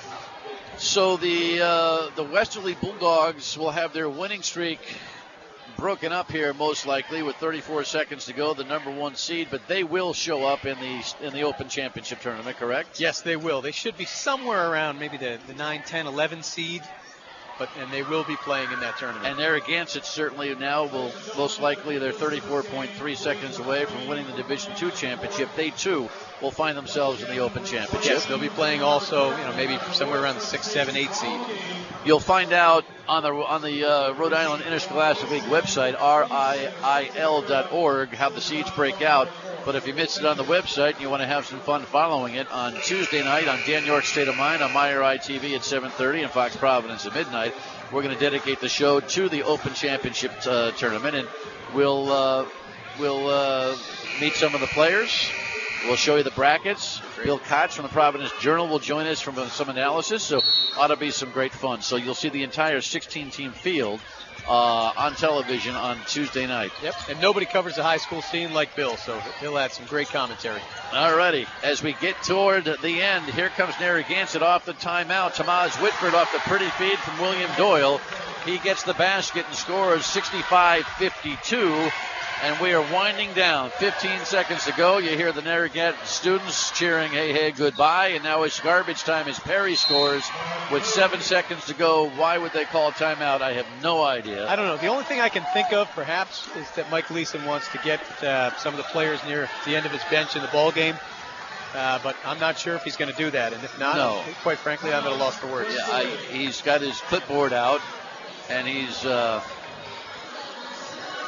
So the uh, the Westerly Bulldogs will have their winning streak broken up here, most likely, with thirty-four seconds to go, the number one seed, but they will show up in the in the Open Championship tournament, correct? Yes, they will. They should be somewhere around maybe the, the nine, ten, eleven seed, but and they will be playing in that tournament. And Narragansett certainly now will most likely, they're thirty-four point three seconds away from winning the Division two championship. They too will find themselves in the Open Championship. Yes, they'll be playing also, you know, maybe somewhere around the six, seven, eight seed. You'll find out on the on the uh, Rhode Island Interscholastic League website, R I I L dot org, how the seeds break out. But if you missed it on the website and you want to have some fun following it, on Tuesday night on Dan York's State of Mind on Meyer I T V at seven thirty and Fox Providence at midnight, we're going to dedicate the show to the Open Championship uh, tournament, and we'll uh, we'll uh, meet some of the players. We'll show you the brackets. Great. Bill Koch from the Providence Journal will join us from some analysis, so ought to be some great fun. So you'll see the entire sixteen-team field uh, on television on Tuesday night. Yep, and nobody covers the high school scene like Bill, so he'll add some great commentary. All righty, as we get toward the end, here comes Narragansett off the timeout. Tamaz Whitford off the pretty feed from William Doyle. He gets the basket and scores sixty-five fifty-two. And we are winding down. fifteen seconds to go. You hear the Narragansett students cheering, hey, hey, goodbye. And now it's garbage time as Perry scores with seven seconds to go. Why would they call timeout? I have no idea. I don't know. The only thing I can think of, perhaps, is that Mike Leeson wants to get uh, some of the players near the end of his bench in the ball game. Uh, but I'm not sure if he's going to do that. And if not, no. quite frankly, I'm at a loss for words. Yeah, I, he's got his clipboard out, and he's... Uh,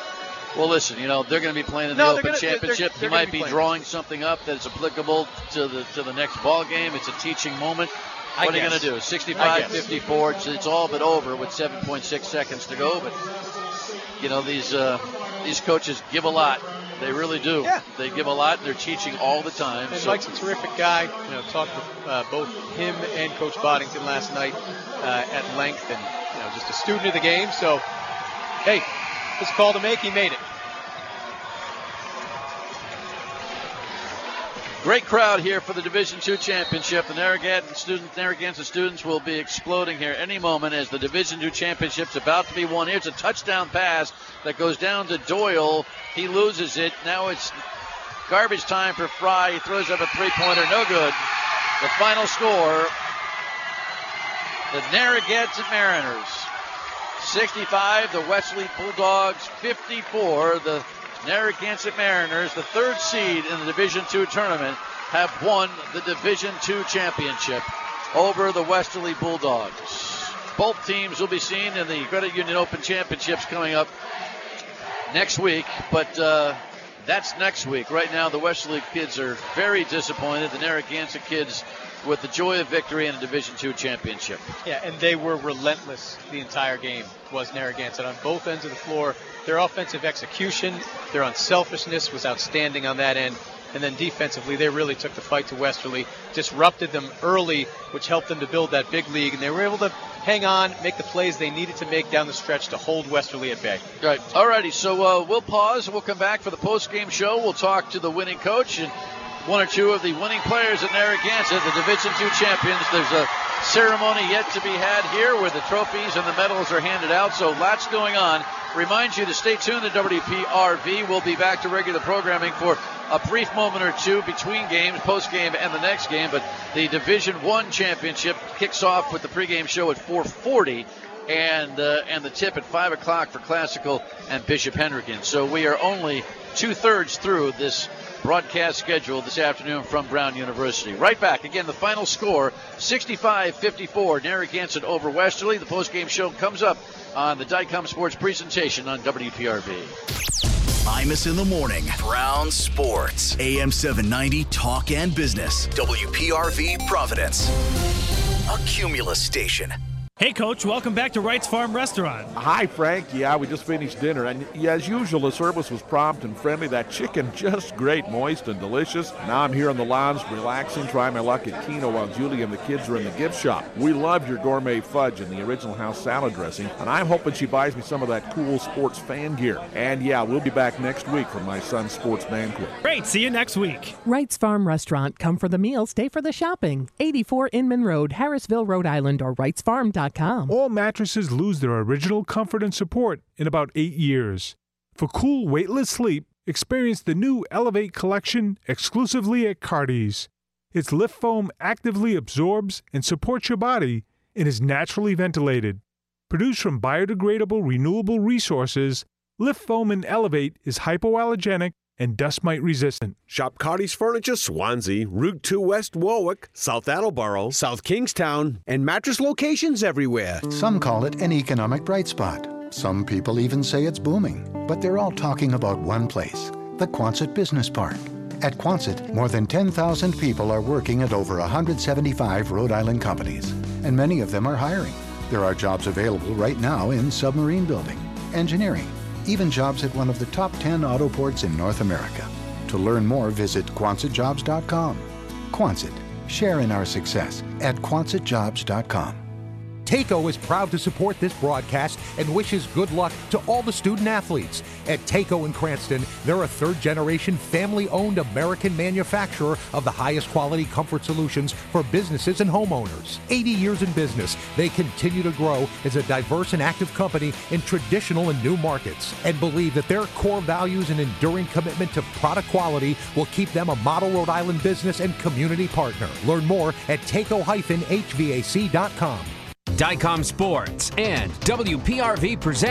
Well, listen, you know, they're going to be playing in the no, Open gonna, Championship. they're, they're he might be, be drawing something up that's applicable to the to the next ball game. It's a teaching moment. I What are you guess. going to do? sixty-five fifty-four. It's, it's all but over with seven point six seconds to go. But, you know, these uh, these coaches give a lot. They really do. Yeah. They give a lot. And they're teaching all the time. And so. Mike's a terrific guy. You know, talked with uh, both him and Coach Boddington last night uh, at length, and you know, just a student of the game. So, hey, this call to make, he made it. Great crowd here for the Division two championship. The Narragansett students, Narragansett students will be exploding here any moment as the Division two championship's about to be won. Here's a touchdown pass that goes down to Doyle. He loses it. Now it's garbage time for Fry. He throws up a three-pointer. No good. The final score, the Narragansett Mariners sixty-five, the Wesley Bulldogs fifty-four. The Narragansett Mariners, the third seed in the Division two tournament, have won the Division two championship over the Westerly Bulldogs. Both teams will be seen in the Credit Union Open Championships coming up next week, but uh, that's next week. Right now, the Westerly kids are very disappointed. The Narragansett kids with the joy of victory in a Division two championship. Yeah, and they were relentless the entire game, was Narragansett, on both ends of the floor. Their offensive execution, their unselfishness was outstanding on that end. And then defensively, they really took the fight to Westerly, disrupted them early, which helped them to build that big lead. And they were able to hang on, make the plays they needed to make down the stretch to hold Westerly at bay. Right. All righty, so uh, we'll pause. We'll come back for the post-game show. We'll talk to the winning coach and one or two of the winning players at Narragansett, the Division two champions. There's a ceremony yet to be had here where the trophies and the medals are handed out, so lots going on. Remind you to stay tuned to W P R V. We'll be back to regular programming for a brief moment or two between games, post-game, and the next game. But the Division one championship kicks off with the pregame show at four forty and uh, and the tip at five o'clock for Classical and Bishop Hendricken. So we are only two-thirds through this broadcast schedule this afternoon from Brown University. Right back. Again, the final score, sixty-five fifty-four, Narragansett over Westerly. The post-game show comes up on the Dycom Sports presentation on W P R V. Imus in the morning. Brown Sports. A M seven ninety Talk and Business. W P R V Providence. A Cumulus station. Hey, Coach, welcome back to Wright's Farm Restaurant. Hi, Frank. Yeah, we just finished dinner. And yeah, as usual, the service was prompt and friendly. That chicken, just great, moist and delicious. Now I'm here on the lawns, relaxing, trying my luck at Keno while Julie and the kids are in the gift shop. We loved your gourmet fudge and the original house salad dressing. And I'm hoping she buys me some of that cool sports fan gear. And yeah, we'll be back next week for my son's sports banquet. Great. See you next week. Wright's Farm Restaurant. Come for the meal, stay for the shopping. eighty-four Inman Road, Harrisville, Rhode Island, or wrights farm dot com. All mattresses lose their original comfort and support in about eight years. For cool, weightless sleep, experience the new Elevate collection exclusively at Cardi's. Its lift foam actively absorbs and supports your body and is naturally ventilated. Produced from biodegradable, renewable resources, lift foam in Elevate is hypoallergenic and dust mite resistant. Shop Cardi's Furniture, Swansea, Route two West Warwick, South Attleboro, South Kingstown, and mattress locations everywhere. Some call it an economic bright spot. Some people even say it's booming. But they're all talking about one place, the Quonset Business Park. At Quonset, more than ten thousand people are working at over one hundred seventy-five Rhode Island companies, and many of them are hiring. There are jobs available right now in submarine building, engineering, even jobs at one of the top ten auto ports in North America. To learn more, visit Quonset jobs dot com. Quonset, share in our success at Quonset jobs dot com. Taco is proud to support this broadcast and wishes good luck to all the student athletes. At Taco in Cranston, they're a third-generation, family-owned American manufacturer of the highest quality comfort solutions for businesses and homeowners. eighty years in business, they continue to grow as a diverse and active company in traditional and new markets, and believe that their core values and enduring commitment to product quality will keep them a model Rhode Island business and community partner. Learn more at taco dash H V A C dot com. Dycom Sports and W P R V present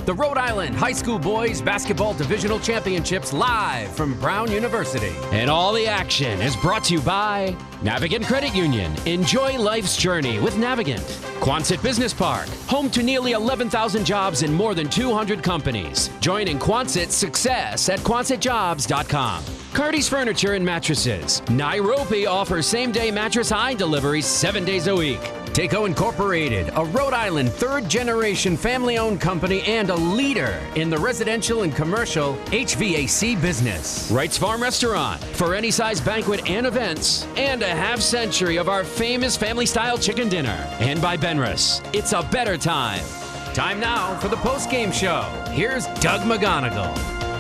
the Rhode Island High School Boys Basketball Divisional Championships live from Brown University. And all the action is brought to you by Navigant Credit Union. Enjoy life's journey with Navigant. Quonset Business Park, home to nearly eleven thousand jobs in more than two hundred companies. Join in Quonset's success at Quonset Jobs dot com. Cardi's Furniture and Mattresses. Nairobi offers same-day mattress high deliveries seven days a week. Taco Incorporated, a Rhode Island third-generation family-owned company and a leader in the residential and commercial H V A C business. Wright's Farm Restaurant, for any size banquet and events, and a half-century of our famous family-style chicken dinner. And by Benris, it's a better time. Time now for the post-game show. Here's Doug McGonigal.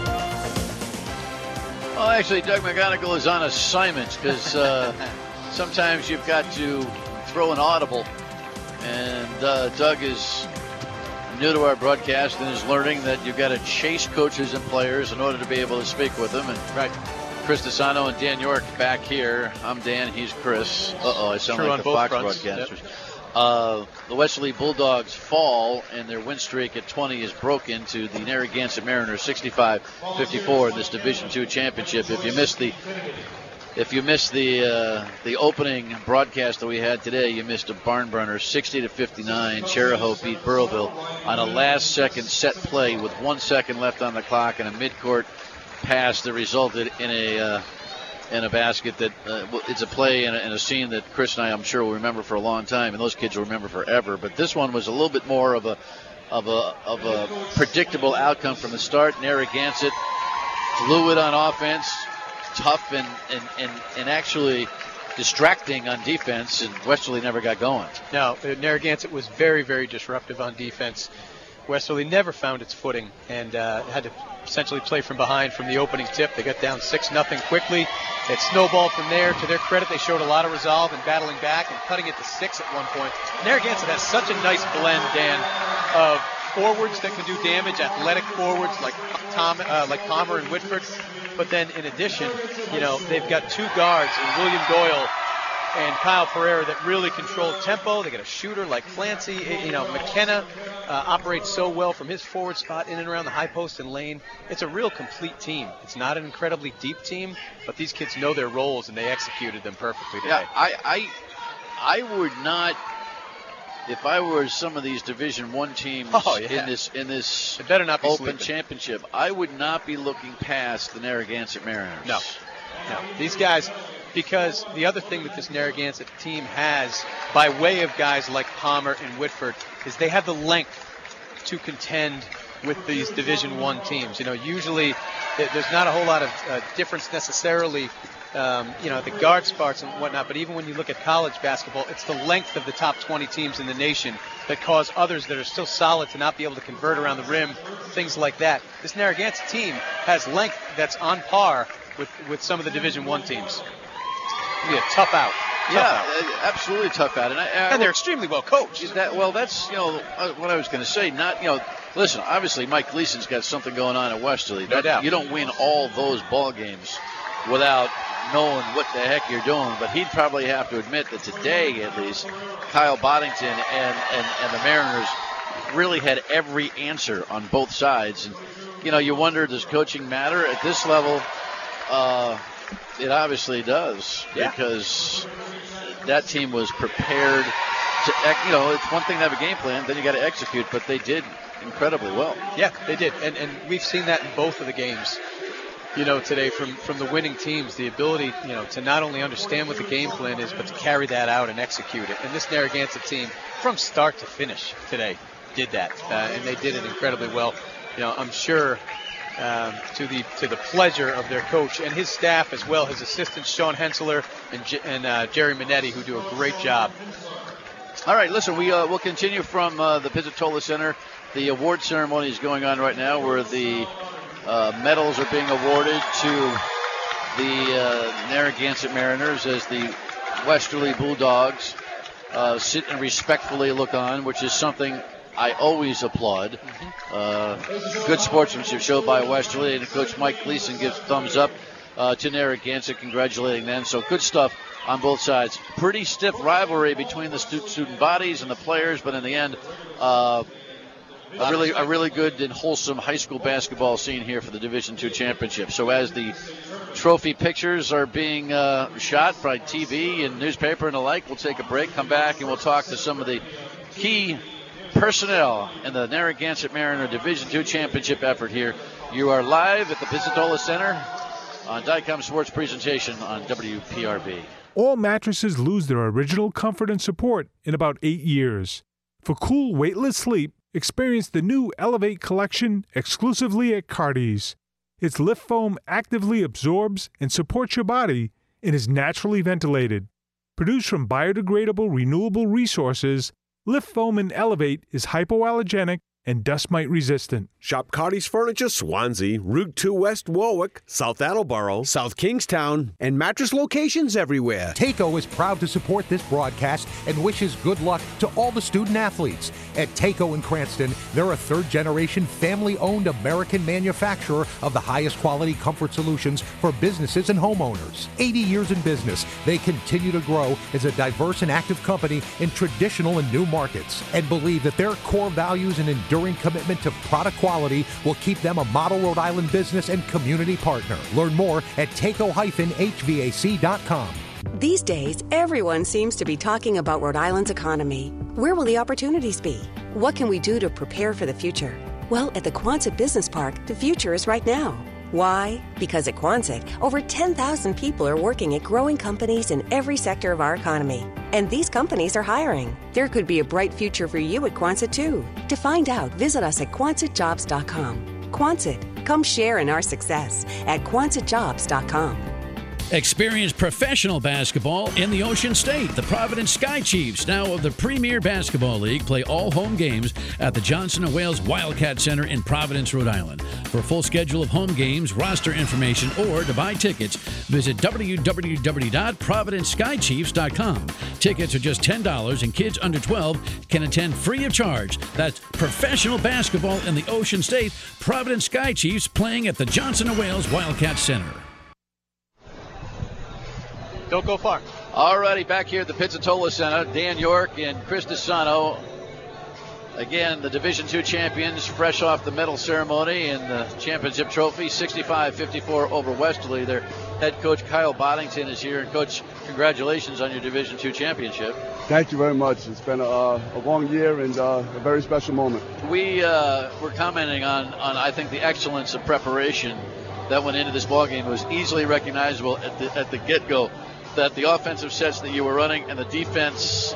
Well, actually, Doug McGonigal is on assignment because uh, sometimes you've got to throw an audible. And uh, Doug is new to our broadcast and is learning that you've got to chase coaches and players in order to be able to speak with them. And right. Chris Desano and Dan York back here. I'm Dan, he's Chris. Uh-oh, I sound True like the Fox broadcasters. Yep. Uh, the Westerly Bulldogs fall, and their win streak at twenty is broken to the Narragansett Mariners sixty-five fifty-four in this Division two championship. If you missed the If you missed the uh, the opening broadcast that we had today, you missed a barn burner, sixty to fifty-nine. Cherahoe beat Burrillville on a last-second set play with one second left on the clock and a midcourt pass that resulted in a uh, in a basket that uh, it's a play and a, and a scene that Chris and I, I'm sure, will remember for a long time, and those kids will remember forever. But this one was a little bit more of a of a of a predictable outcome from the start. Narragansett fluid on offense, tough and, and, and, and actually distracting on defense, and Westerly never got going. No, Narragansett was very, very disruptive on defense. Westerly never found its footing and uh, had to essentially play from behind from the opening tip. They got down six nothing quickly. It snowballed from there. To their credit, they showed a lot of resolve in battling back and cutting it to six at one point. Narragansett has such a nice blend, Dan, of forwards that can do damage, athletic forwards like Tom, uh, like Palmer and Whitford. But then in addition, you know, they've got two guards in William Doyle and Kyle Pereira that really control tempo. They got a shooter like Clancy. You know, McKenna uh, operates so well from his forward spot in and around the high post and lane. It's a real complete team. It's not an incredibly deep team, but these kids know their roles and they executed them perfectly today. Yeah, I, I, I would not. If I were some of these Division One teams oh, yeah. in this in this it better not be Open sleeping. Championship, I would not be looking past the Narragansett Mariners. No, no. These guys, because the other thing that this Narragansett team has, by way of guys like Palmer and Whitford, is they have the length to contend with these Division One teams. You know, usually there's not a whole lot of uh, difference necessarily. Um, you know, the guard spots and whatnot, but even when you look at college basketball, it's the length of the top twenty teams in the nation that cause others that are still solid to not be able to convert around the rim, things like that. This Narragansett team has length that's on par with, with some of the Division One teams. It'll be a tough out. Tough yeah, out. absolutely tough out. And, I, I, and they're extremely well coached. That, well, that's, you know, what I was going to say. Not, you know, listen, obviously Mike Gleason's got something going on at Westerly. No doubt. You don't win all those ball games without knowing what the heck you're doing, but he'd probably have to admit that today, at least, Kyle Boddington and, and, and the Mariners really had every answer on both sides. And, you know, you wonder, does coaching matter at this level? Uh, it obviously does, yeah. because that team was prepared to, you know, it's one thing to have a game plan, then you got to execute, but they did incredibly well. Yeah, they did, and and we've seen that in both of the games. You know, today from, from the winning teams, the ability, you know, to not only understand what the game plan is, but to carry that out and execute it. And this Narragansett team, from start to finish today, did that, uh, and they did it incredibly well. You know, I'm sure um, to the to the pleasure of their coach and his staff as well, his assistants Sean Hensler and, J- and uh, Jerry Minetti, who do a great job. All right, listen, we uh, will continue from uh, the Pizzatola Center. The award ceremony is going on right now, where the Uh, medals are being awarded to the uh, Narragansett Mariners as the Westerly Bulldogs uh, sit and respectfully look on, which is something I always applaud. Mm-hmm. Uh, good sportsmanship show by Westerly, and Coach Mike Gleason gives thumbs up uh, to Narragansett, congratulating them. So good stuff on both sides. Pretty stiff rivalry between the stu- student bodies and the players, but in the end, uh, a really a really good and wholesome high school basketball scene here for the Division two championship. So as the trophy pictures are being uh, shot by T V and newspaper and the like, we'll take a break, come back, and we'll talk to some of the key personnel in the Narragansett Mariner Division two championship effort here. You are live at the Pizzatola Center on Dicom Sports presentation on W P R V. All mattresses lose their original comfort and support in about eight years. For cool, weightless sleep, experience the new Elevate collection exclusively at Cardi's. Its lift foam actively absorbs and supports your body and is naturally ventilated. Produced from biodegradable, renewable resources, Lift Foam and Elevate is hypoallergenic and dust mite resistant. Shop Cardi's Furniture, Swansea, Route two West Warwick, South Attleboro, South Kingstown, and mattress locations everywhere. Taco is proud to support this broadcast and wishes good luck to all the student athletes. At Taco in Cranston, they're a third-generation, family-owned American manufacturer of the highest quality comfort solutions for businesses and homeowners. eighty years in business, they continue to grow as a diverse and active company in traditional and new markets, and believe that their core values and enduring commitment to product quality will keep them a model Rhode Island business and community partner. Learn more at taco dash h v a c dot com. These days, everyone seems to be talking about Rhode Island's economy. Where will the opportunities be? What can we do to prepare for the future? Well, at the Quonset Business Park, the future is right now. Why? Because at Quonset, over ten thousand people are working at growing companies in every sector of our economy. And these companies are hiring. There could be a bright future for you at Quonset, too. To find out, visit us at quonset jobs dot com. Quonset, come share in our success at quonset jobs dot com. Experience professional basketball in the Ocean State. The Providence Sky Chiefs, now of the Premier Basketball League, play all home games at the Johnson and Wales Wildcat Center in Providence, Rhode Island. For a full schedule of home games, roster information, or to buy tickets, visit w w w dot providence sky chiefs dot com. Tickets are just ten dollars, and kids under twelve can attend free of charge. That's professional basketball in the Ocean State. Providence Sky Chiefs playing at the Johnson and Wales Wildcat Center. Don't go far. All righty, back here at the Pizzatola Center, Dan York and Chris DeSano. Again, the Division two champions, fresh off the medal ceremony and the championship trophy, sixty-five fifty-four over Westerly. Their head coach, Kyle Boddington, is here. And, Coach, congratulations on your Division two championship. Thank you very much. It's been a, a long year and uh, a very special moment. We uh, were commenting on, on, I think, the excellence of preparation that went into this ballgame. It was easily recognizable at the, at the get-go that the offensive sets that you were running and the defense,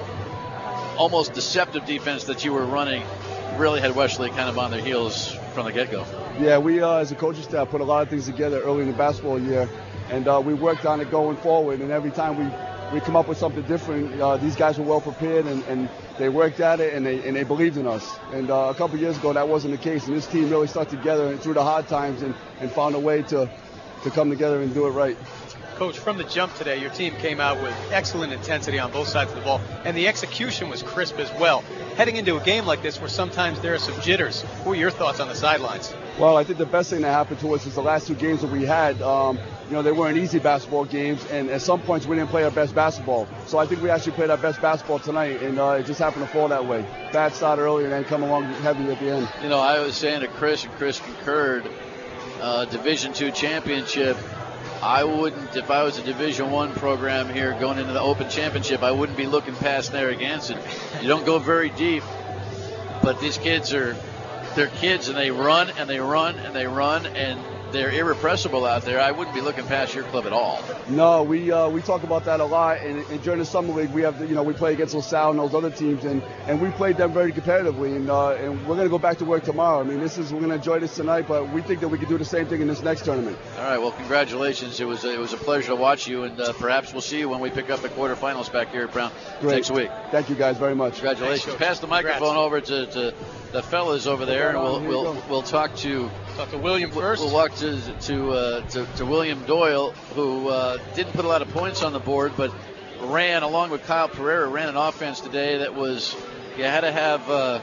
almost deceptive defense that you were running, really had Westerly kind of on their heels from the get-go. Yeah, we uh, as a coaching staff put a lot of things together early in the basketball year, and uh, we worked on it going forward. And every time we, we come up with something different, uh, these guys were well prepared, and, and they worked at it, and they and they believed in us. And uh, a couple years ago, that wasn't the case, and this team really stuck together through the hard times and, and found a way to, to come together and do it right. Coach, from the jump today, your team came out with excellent intensity on both sides of the ball, and the execution was crisp as well. Heading into a game like this where sometimes there are some jitters, what were your thoughts on the sidelines? Well, I think the best thing that happened to us is the last two games that we had. Um, you know, they weren't easy basketball games, and at some points we didn't play our best basketball. So I think we actually played our best basketball tonight, and uh, it just happened to fall that way. Bad start early and then come along heavy at the end. You know, I was saying to Chris, and Chris concurred, uh, Division two championship, I wouldn't, if I was a Division One program here going into the Open Championship, I wouldn't be looking past Narragansett. You don't go very deep, but these kids are, they're kids, and they run and they run and they run, and they're irrepressible out there. I wouldn't be looking past your club at all. No, we uh, we talk about that a lot, and, and during the summer league, we have the, you know we play against LaSalle and those other teams, and, and we played them very competitively, and uh, and we're going to go back to work tomorrow. I mean, this is we're going to enjoy this tonight, but we think that we can do the same thing in this next tournament. All right, well, congratulations. It was a, it was a pleasure to watch you, and uh, perhaps we'll see you when we pick up the quarterfinals back here at Brown Great. next week. Thank you guys very much. Congratulations. Thanks, Pass the microphone Congrats. over to, to the fellas over there, and we'll we'll we'll talk to. Talk to William first. We'll walk to to, uh, to to William Doyle, who uh, didn't put a lot of points on the board, but ran along with Kyle Pereira, ran an offense today that was you had to have. Uh,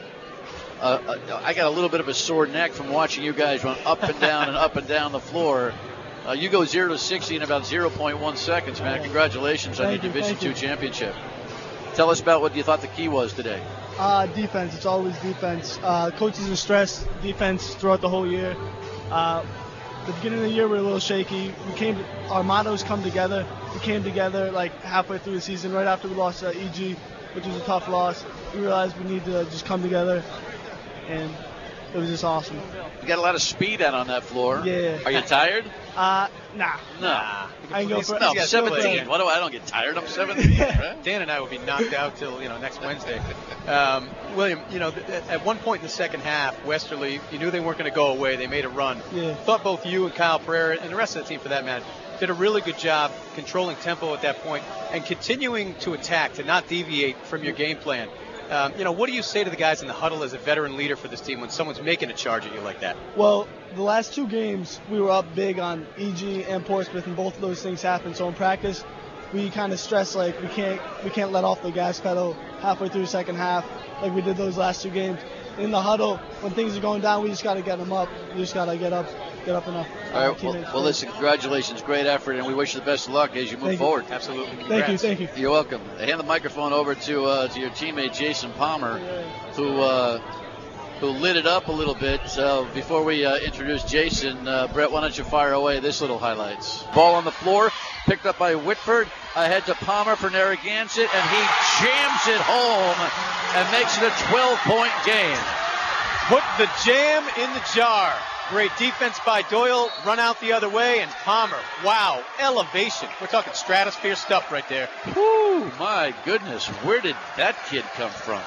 uh, uh, I got a little bit of a sore neck from watching you guys run up and down and up and down the floor. Uh, you go zero to sixty in about zero point one seconds, man. Congratulations on Thank your you, Division thank you. two championship. Tell us about what you thought the key was today. Uh, defense. It's always defense. Uh, coaches are stressed. Defense throughout the whole year. Uh, the beginning of the year we were a little shaky. We came. To, our mottos come together. We came together like halfway through the season, right after we lost uh, E G, which was a tough loss. We realized we need to just come together, and it was just awesome. You got a lot of speed out on that floor. Yeah. Are you tired? Uh, nah. Nah. I can go for No, yeah, seventeen. What do I, I don't get tired. I'm seventeen. Right? Dan and I would be knocked out till, you know, next Wednesday. Um, William, you know, th- at one point in the second half, Westerly, you knew they weren't going to go away. They made a run. Yeah. Thought both you and Kyle Pereira and the rest of the team, for that matter, did a really good job controlling tempo at that point and continuing to attack, to not deviate from your game plan. Um, you know, what do you say to the guys in the huddle as a veteran leader for this team when someone's making a charge at you like that? Well, the last two games, we were up big on E G and Portsmouth, and both of those things happened. So in practice, we kind of stress like we can't we can't let off the gas pedal halfway through the second half like we did those last two games. In the huddle, when things are going down, we just got to get them up. We just got to get up, get up enough. All right. Well, well, listen, congratulations, great effort, and we wish you the best of luck as you move Thank forward. You. Absolutely. Congrats. Thank you, thank you. You're welcome. Hand the microphone over to uh, to your teammate Jason Palmer, who uh, who lit it up a little bit. So before we uh, introduce Jason, uh, Brett, why don't you fire away this little highlights? Ball on the floor, picked up by Whitford. Ahead to Palmer for Narragansett, and he jams it home and makes it a twelve-point game. Put the jam in the jar. Great defense by Doyle. Run out the other way, and Palmer. Wow, elevation. We're talking stratosphere stuff right there. Whew, my goodness, where did that kid come from?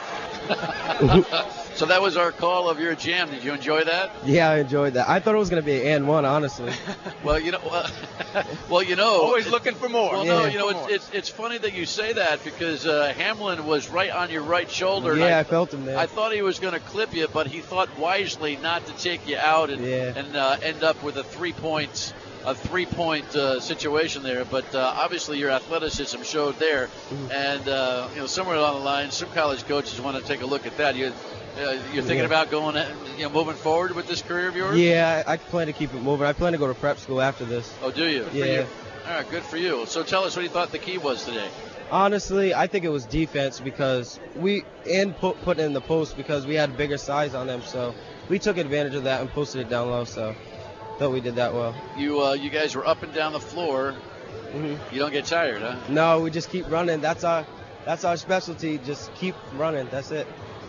So that was our call of your jam. Did you enjoy that? Yeah, I enjoyed that. I thought it was going to be an and one, honestly. Well, you know, uh, well, you know, always looking for more. Well, yeah. no, you know, it's, it's it's funny that you say that because uh, Hamlin was right on your right shoulder. Yeah, and I, I felt him there. I thought he was going to clip you, but he thought wisely not to take you out and yeah. and uh, end up with a three points. A three-point uh, situation there, but uh, obviously your athleticism showed there, Mm-hmm. and uh, you know somewhere along the line, some college coaches want to take a look at that. You, uh, you're thinking Yeah. about going, you know, moving forward with this career of yours? Yeah, I, I plan to keep it moving. I plan to go to prep school after this. Oh, do you? Good Yeah. For you. All right, good for you. So tell us what you thought the key was today. Honestly, I think it was defense because we and put put in the post because we had bigger size on them, so we took advantage of that and posted it down low. So. Thought we did that well. You uh, you guys were up and down the floor. Mm-hmm. You don't get tired, huh? No, we just keep running. That's our that's our specialty. Just keep running. That's it.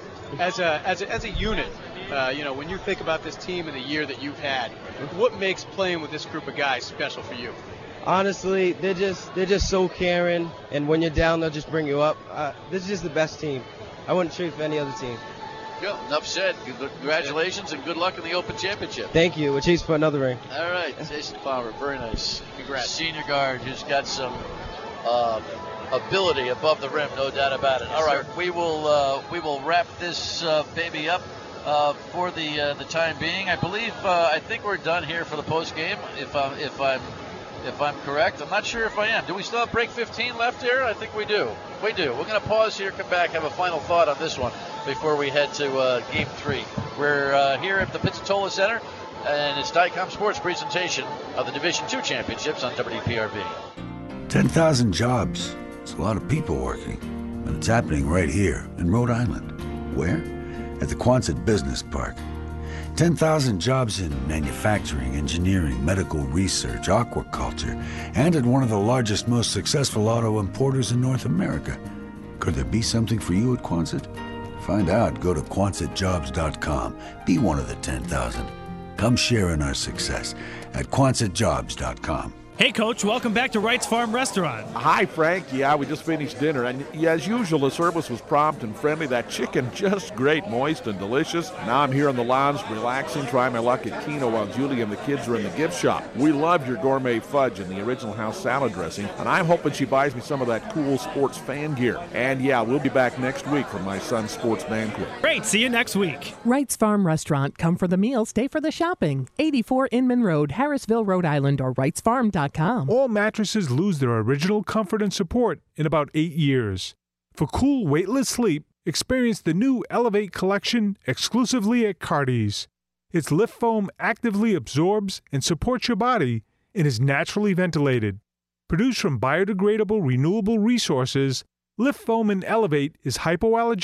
As a as a, as a unit, uh, you know, when you think about this team and the year that you've had, what makes playing with this group of guys special for you? Honestly, they're just they're just so caring, and when you're down, they'll just bring you up. Uh, this is just the best team. I wouldn't trade for any other team. Good. Enough said. Congratulations and good luck in the Open Championship. Thank you. We're chasing for another ring. All right, Jason Palmer, very nice. Congrats. Senior guard who's got some uh, ability above the rim, no doubt about it. All right, we will uh, we will wrap this uh, baby up uh, for the uh, the time being. I believe uh, I think we're done here for the post game. If I'm if I'm if I'm correct, I'm not sure if I am. Do we still have break fifteen left here? I think we do. We do. We're going to pause here, come back, have a final thought on this one before we head to uh, game three. We're uh, here at the Pizzatola Center, and it's Dycom Sports presentation of the Division two Championships on W P R V. ten thousand jobs. It's a lot of people working. And it's happening right here in Rhode Island. Where? At the Quonset Business Park. ten thousand jobs in manufacturing, engineering, medical research, aquaculture, and at one of the largest, most successful auto importers in North America. Could there be something for you at Quonset? Find out. Go to Quonset Jobs dot com. Be one of the ten thousand. Come share in our success at Quonset Jobs dot com. Hey, Coach, welcome back to Wright's Farm Restaurant. Hi, Frank. Yeah, we just finished dinner, and yeah, as usual, the service was prompt and friendly. That chicken, just great, moist and delicious. Now I'm here on the lawns, relaxing, trying my luck at Keno while Julie and the kids are in the gift shop. We love your gourmet fudge and the original house salad dressing, and I'm hoping she buys me some of that cool sports fan gear. And yeah, we'll be back next week for my son's sports banquet. Great, see you next week. Wright's Farm Restaurant. Come for the meal, stay for the shopping. eighty-four Inman Road, Harrisville, Rhode Island, or Wrights Farm dot com. All mattresses lose their original comfort and support in about eight years. For cool, weightless sleep, experience the new Elevate collection exclusively at Cardi's. Its lift foam actively absorbs and supports your body and is naturally ventilated. Produced from biodegradable, renewable resources, lift foam in Elevate is hypoallergenic,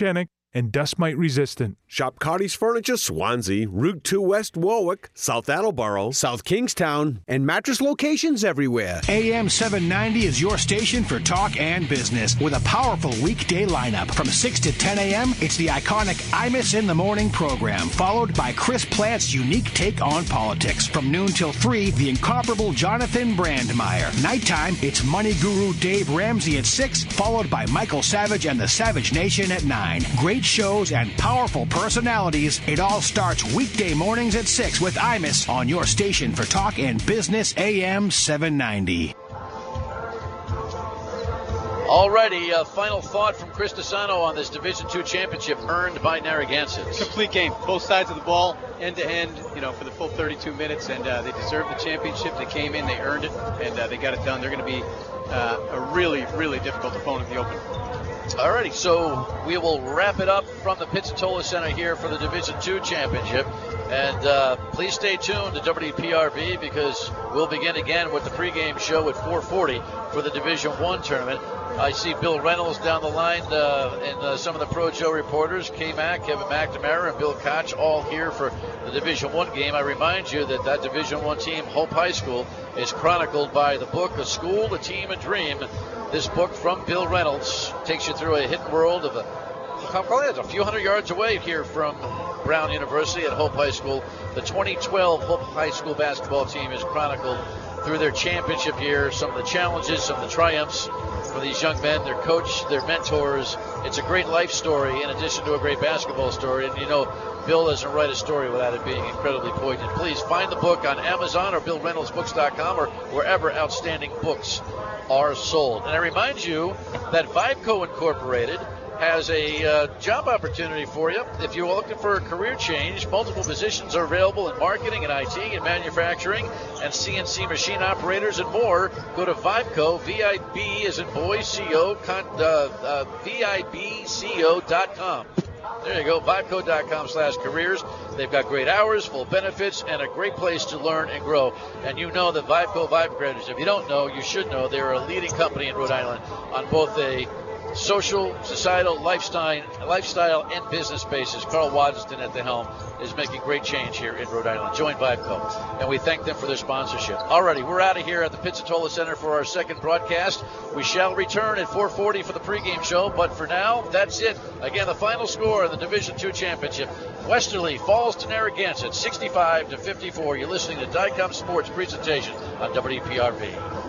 and dust mite resistant. Shop Carty's Furniture Swansea, Route two West Warwick, South Attleboro, South Kingstown, and mattress locations everywhere. A M seven ninety is your station for talk and business with a powerful weekday lineup. From six to ten a.m., it's the iconic Imus in the Morning program, followed by Chris Plant's unique take on politics. From noon till three, the incomparable Jonathan Brandmeier. Nighttime, it's money guru Dave Ramsey at six, followed by Michael Savage and the Savage Nation at nine. Great shows and powerful personalities. It all starts weekday mornings at six with Imus on your station for talk and business, A M seven ninety. Alrighty, uh, final thought from Chris Desano on this Division two championship earned by Narragansett. Complete game, both sides of the ball, end to end, you know, for the full thirty-two minutes, and uh, they deserved the championship. They came in, they earned it, and uh, they got it done. They're going to be uh, a really, really difficult opponent in the Open. Alrighty, so we will wrap it up from the Pizzatola Center here for the Division two championship. And uh, please stay tuned to W P R V because we'll begin again with the pregame show at four forty for the Division one tournament. I see Bill Reynolds down the line uh, and uh, some of the Pro Joe reporters, K-Mac, Kevin McNamara, and Bill Koch, all here for the Division one game. I remind you that that Division one team, Hope High School, is chronicled by the book A School, a Team, a Dream. This book from Bill Reynolds takes you through a hidden world of a, probably a few hundred yards away here from Brown University at Hope High School. The twenty twelve Hope High School basketball team is chronicled through their championship year, some of the challenges, some of the triumphs for these young men, their coach, their mentors. It's a great life story in addition to a great basketball story. And you know, Bill doesn't write a story without it being incredibly poignant. Please find the book on Amazon or Bill Reynolds Books dot com or wherever outstanding books are sold. And I remind you that Vibeco Incorporated has a uh, job opportunity for you. If you're looking for a career change, multiple positions are available in marketing and I T and manufacturing and C N C machine operators and more. Go to Vibeco, V I B as in boy, C O, con, uh, uh, V I B C O dot com. There you go, Vibeco dot com slash careers. They've got great hours, full benefits, and a great place to learn and grow. And you know that Vibeco Vibrators, if you don't know, you should know, they're a leading company in Rhode Island on both a social, societal, lifestyle, lifestyle, and business basis. Carl Waddington at the helm is making great change here in Rhode Island. Join Vibeco, and we thank them for their sponsorship. Alrighty, we're out of here at the Pizzatola Center for our second broadcast. We shall return at four forty for the pregame show, but for now, that's it. Again, the final score of the Division two championship. Westerly falls to Narragansett, sixty-five to fifty-four. You're listening to Dicom Sports presentation on W P R V.